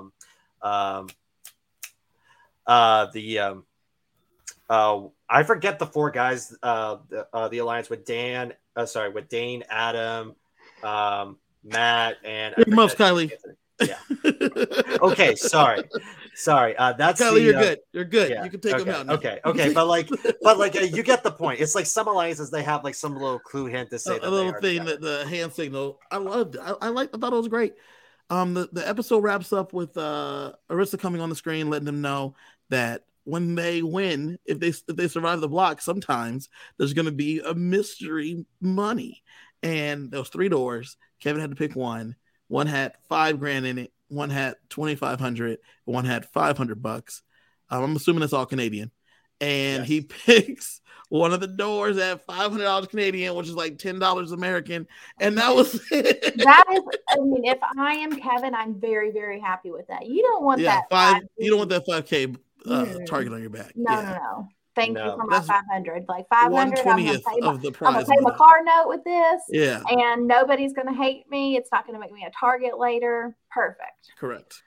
I forget the four guys. The alliance with Dane, Adam, Matt, and Big Muffs, Kylie. Yeah. Okay. Sorry. That's Kylie. You're good. Yeah, you can take them out now. Okay. But you get the point. It's like some alliances, they have like some little clue hint to say a little thing that the hand signal. I loved it. I thought it was great. The episode wraps up with Arisa coming on the screen, letting them know that when they win, if they survive the block, sometimes there's going to be a mystery money. And there was 3 doors. Kevin had to pick one. One had $5,000 in it. One had $2,500. One had $500. I'm assuming it's all Canadian. And he picks one of the doors at $500 Canadian, which is like $10 American. And that was it. That is, if I am Kevin, I'm very, very happy with that. You don't want that. You don't want that $5K target on your back. No. Thank you for my 500. Like 500, I'm going to pay my car note with this. Yeah. And nobody's going to hate me. It's not going to make me a target later. Perfect. Correct.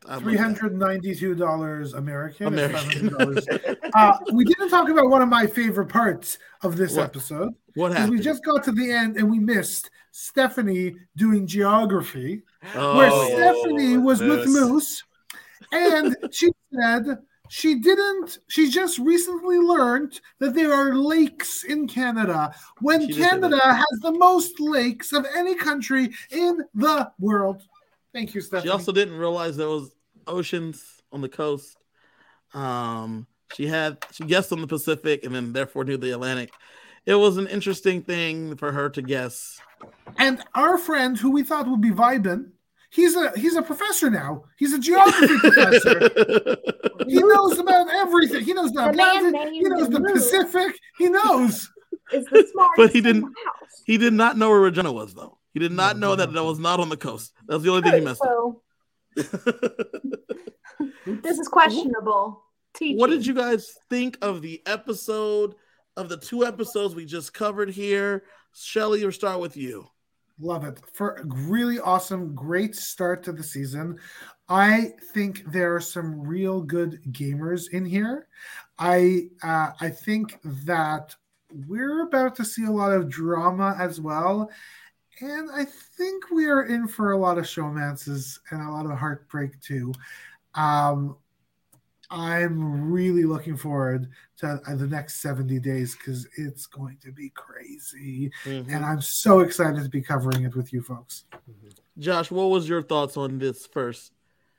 $392 American. We didn't talk about one of my favorite parts of this episode. What happened? We just got to the end and we missed Stephanie doing geography, where Stephanie was with Moose, and she said she just recently learned that there are lakes in Canada, when Canada has the most lakes of any country in the world. Thank you, Stephanie. She also didn't realize there was oceans on the coast. She guessed on the Pacific and then therefore knew the Atlantic. It was an interesting thing for her to guess. And our friend, who we thought would be vibing, he's a professor now. He's a geography professor. He knows about everything. He knows the Atlantic. He knows the Pacific. He knows. Is the smartest but he did not know where Regina was, though. He did not know that was not on the coast. That was the only thing he messed up. This is questionable teaching. What did you guys think of the episode, of the 2 episodes we just covered here? Shelly, we'll start with you. Love it. For a really awesome, great start to the season. I think there are some real good gamers in here. I think that we're about to see a lot of drama as well. And I think we are in for a lot of showmances and a lot of heartbreak too. I'm really looking forward to the next 70 days because it's going to be crazy. Mm-hmm. And I'm so excited to be covering it with you folks. Josh, what was your thoughts on this first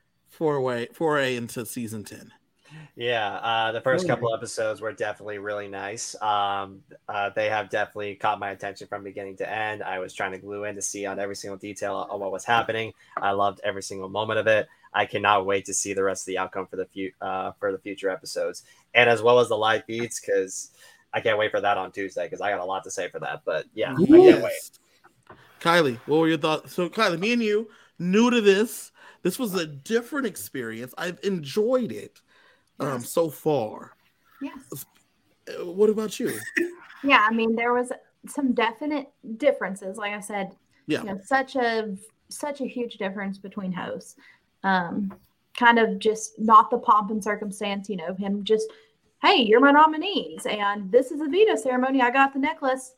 foray into season 10? Yeah, the first couple episodes were definitely really nice. They have definitely caught my attention from beginning to end. I was trying to glue in to see on every single detail of what was happening. I loved every single moment of it. I cannot wait to see the rest of the outcome for the future episodes, and as well as the live feeds, because I can't wait for that on Tuesday because I got a lot to say for that. But yeah, I can't wait. Kylie, what were your thoughts? So Kylie, me and you, new to this. This was a different experience. I've enjoyed it so far. Yes. What about you? Yeah, I mean, there was some definite differences. Like I said, such a huge difference between hosts. Kind of just not the pomp and circumstance, him just, hey, you're my nominees, and this is a veto ceremony. I got the necklace,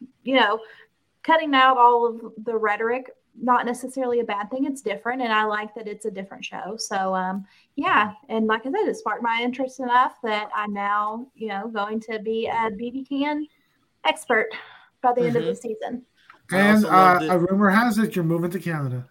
cutting out all of the rhetoric. Not necessarily a bad thing. It's different, and I like that it's a different show. So, and like I said, it sparked my interest enough that I'm now, going to be a BB Can expert by the end of the season. And a rumor has it you're moving to Canada.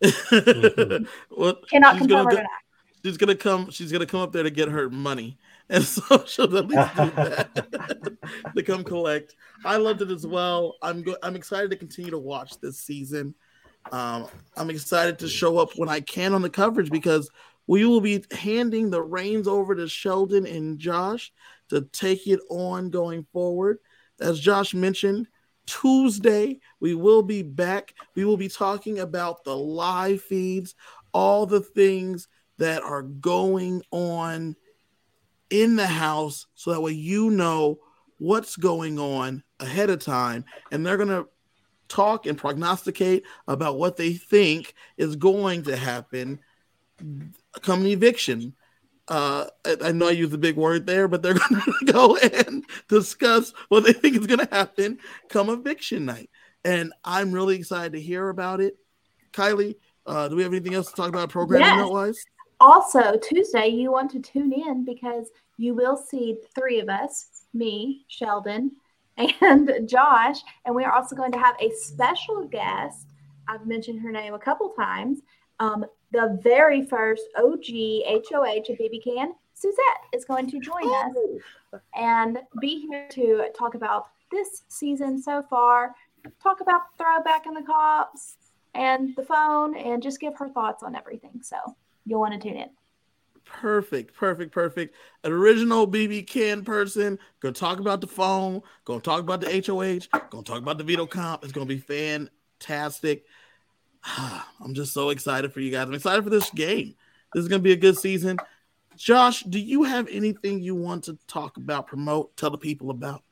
Well, cannot confirm or deny. She's gonna come up there to get her money, and so she'll at least do that to come collect. I loved it as well. I'm excited to continue to watch this season. I'm excited to show up when I can on the coverage because we will be handing the reins over to Sheldon and Josh to take it on going forward. As Josh mentioned, Tuesday, we will be back. We will be talking about the live feeds, all the things that are going on in the house, so that way you know what's going on ahead of time. And they're going to talk and prognosticate about what they think is going to happen come eviction. I know I used a big word there, but they're going to go and discuss what they think is going to happen come eviction night. And I'm really excited to hear about it. Kylie, do we have anything else to talk about programming note-wise? Also, Tuesday, you want to tune in because you will see the 3 of us, me, Sheldon, and Josh. And we are also going to have a special guest. I've mentioned her name a couple times. The very first OG HOH of BB Can, Suzette, is going to join us and be here to talk about this season so far, talk about the throwback in the cops and the phone, and just give her thoughts on everything. So you'll want to tune in. Perfect. An original BB Can person. Gonna talk about the phone. Gonna talk about the HOH. Gonna talk about the veto comp. It's gonna be fantastic. I'm just so excited for you guys. I'm excited for this game. This is gonna be a good season. Josh, do you have anything you want to talk about, promote, tell the people about?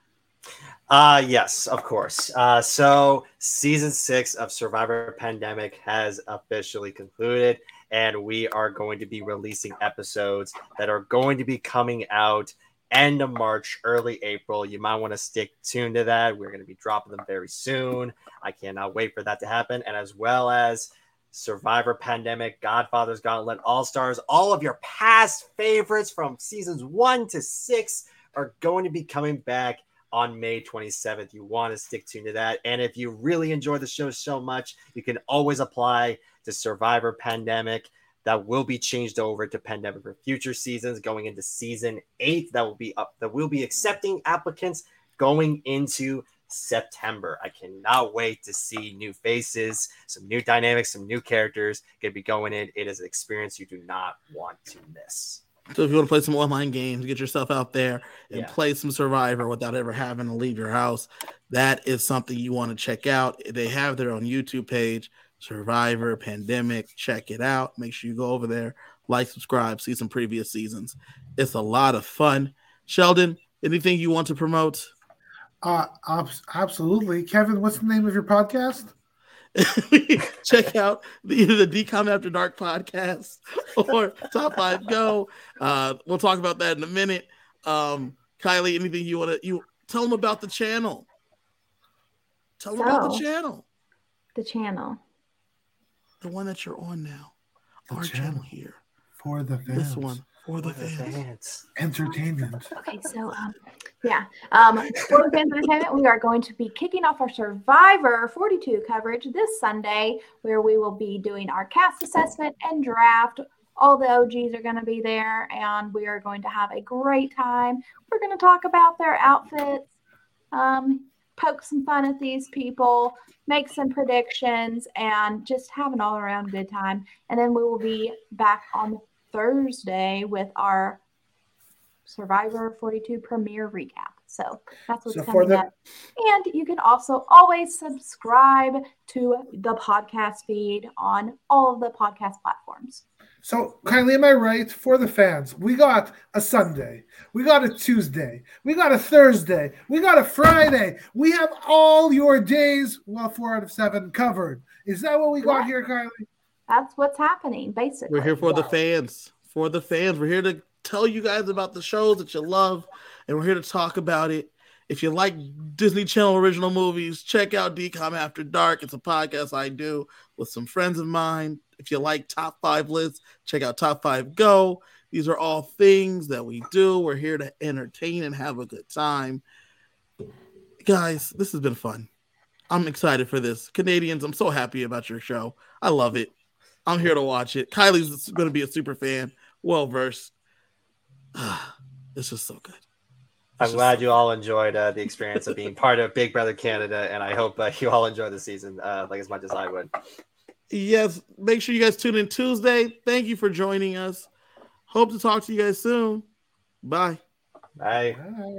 Yes, of course. So season 6 of Survivor Pandemic has officially concluded, and we are going to be releasing episodes that are going to be coming out end of March, early April. You might want to stick tuned to that. We're going to be dropping them very soon. I cannot wait for that to happen. And as well as Survivor Pandemic, Godfather's Gauntlet, All Stars, all of your past favorites from seasons 1 to 6 are going to be coming back on May 27th. You want to stick tuned to that. And if you really enjoy the show so much, you can always apply to Survivor Pandemic. That will be changed over to Pandemic for future seasons going into season 8. That will be accepting applicants going into September. I cannot wait to see new faces, some new dynamics, some new characters going to be going in. It is an experience you do not want to miss. So if you want to play some online games, get yourself out there and play some Survivor without ever having to leave your house, that is something you want to check out. They have their own YouTube page, Survivor Pandemic. Check it out. Make sure you go over there, like, subscribe, see some previous seasons. It's a lot of fun. Sheldon, anything you want to promote? Absolutely. Kevin, what's the name of your podcast? Check out either the DCOM After Dark podcast or Top 5 Go. We'll talk about that in a minute. Kylie, anything you want to tell them about the channel? Tell them about the channel. The channel. The one that you're on now. Our channel here. For the fans. This one. For the fans. Entertainment. Okay, so for the fans entertainment, we are going to be kicking off our Survivor 42 coverage this Sunday, where we will be doing our cast assessment and draft. All the OGs are going to be there, and we are going to have a great time. We're going to talk about their outfits, poke some fun at these people, make some predictions, and just have an all-around good time. And then we will be back on Thursday with our Survivor 42 premiere recap. So that's what's coming up. And you can also always subscribe to the podcast feed on all of the podcast platforms. So, Kylie, am I right? For the fans, we got a Sunday, we got a Tuesday, we got a Thursday, we got a Friday. We have all your days, 4 out of 7 covered. Is that what we got here, Kylie? That's what's happening, basically. We're here for the fans. For the fans. We're here to tell you guys about the shows that you love, and we're here to talk about it. If you like Disney Channel original movies, check out DCOM After Dark. It's a podcast I do with some friends of mine. If you like top 5 lists, check out Top 5 Go. These are all things that we do. We're here to entertain and have a good time. Guys, this has been fun. I'm excited for this. Canadians, I'm so happy about your show. I love it. I'm here to watch it. Kylie's going to be a super fan. Well-versed. It's just so good. I'm glad you all enjoyed the experience of being part of Big Brother Canada, and I hope you all enjoy the season like as much as I would. Yes, make sure you guys tune in Tuesday. Thank you for joining us. Hope to talk to you guys soon. Bye. Bye.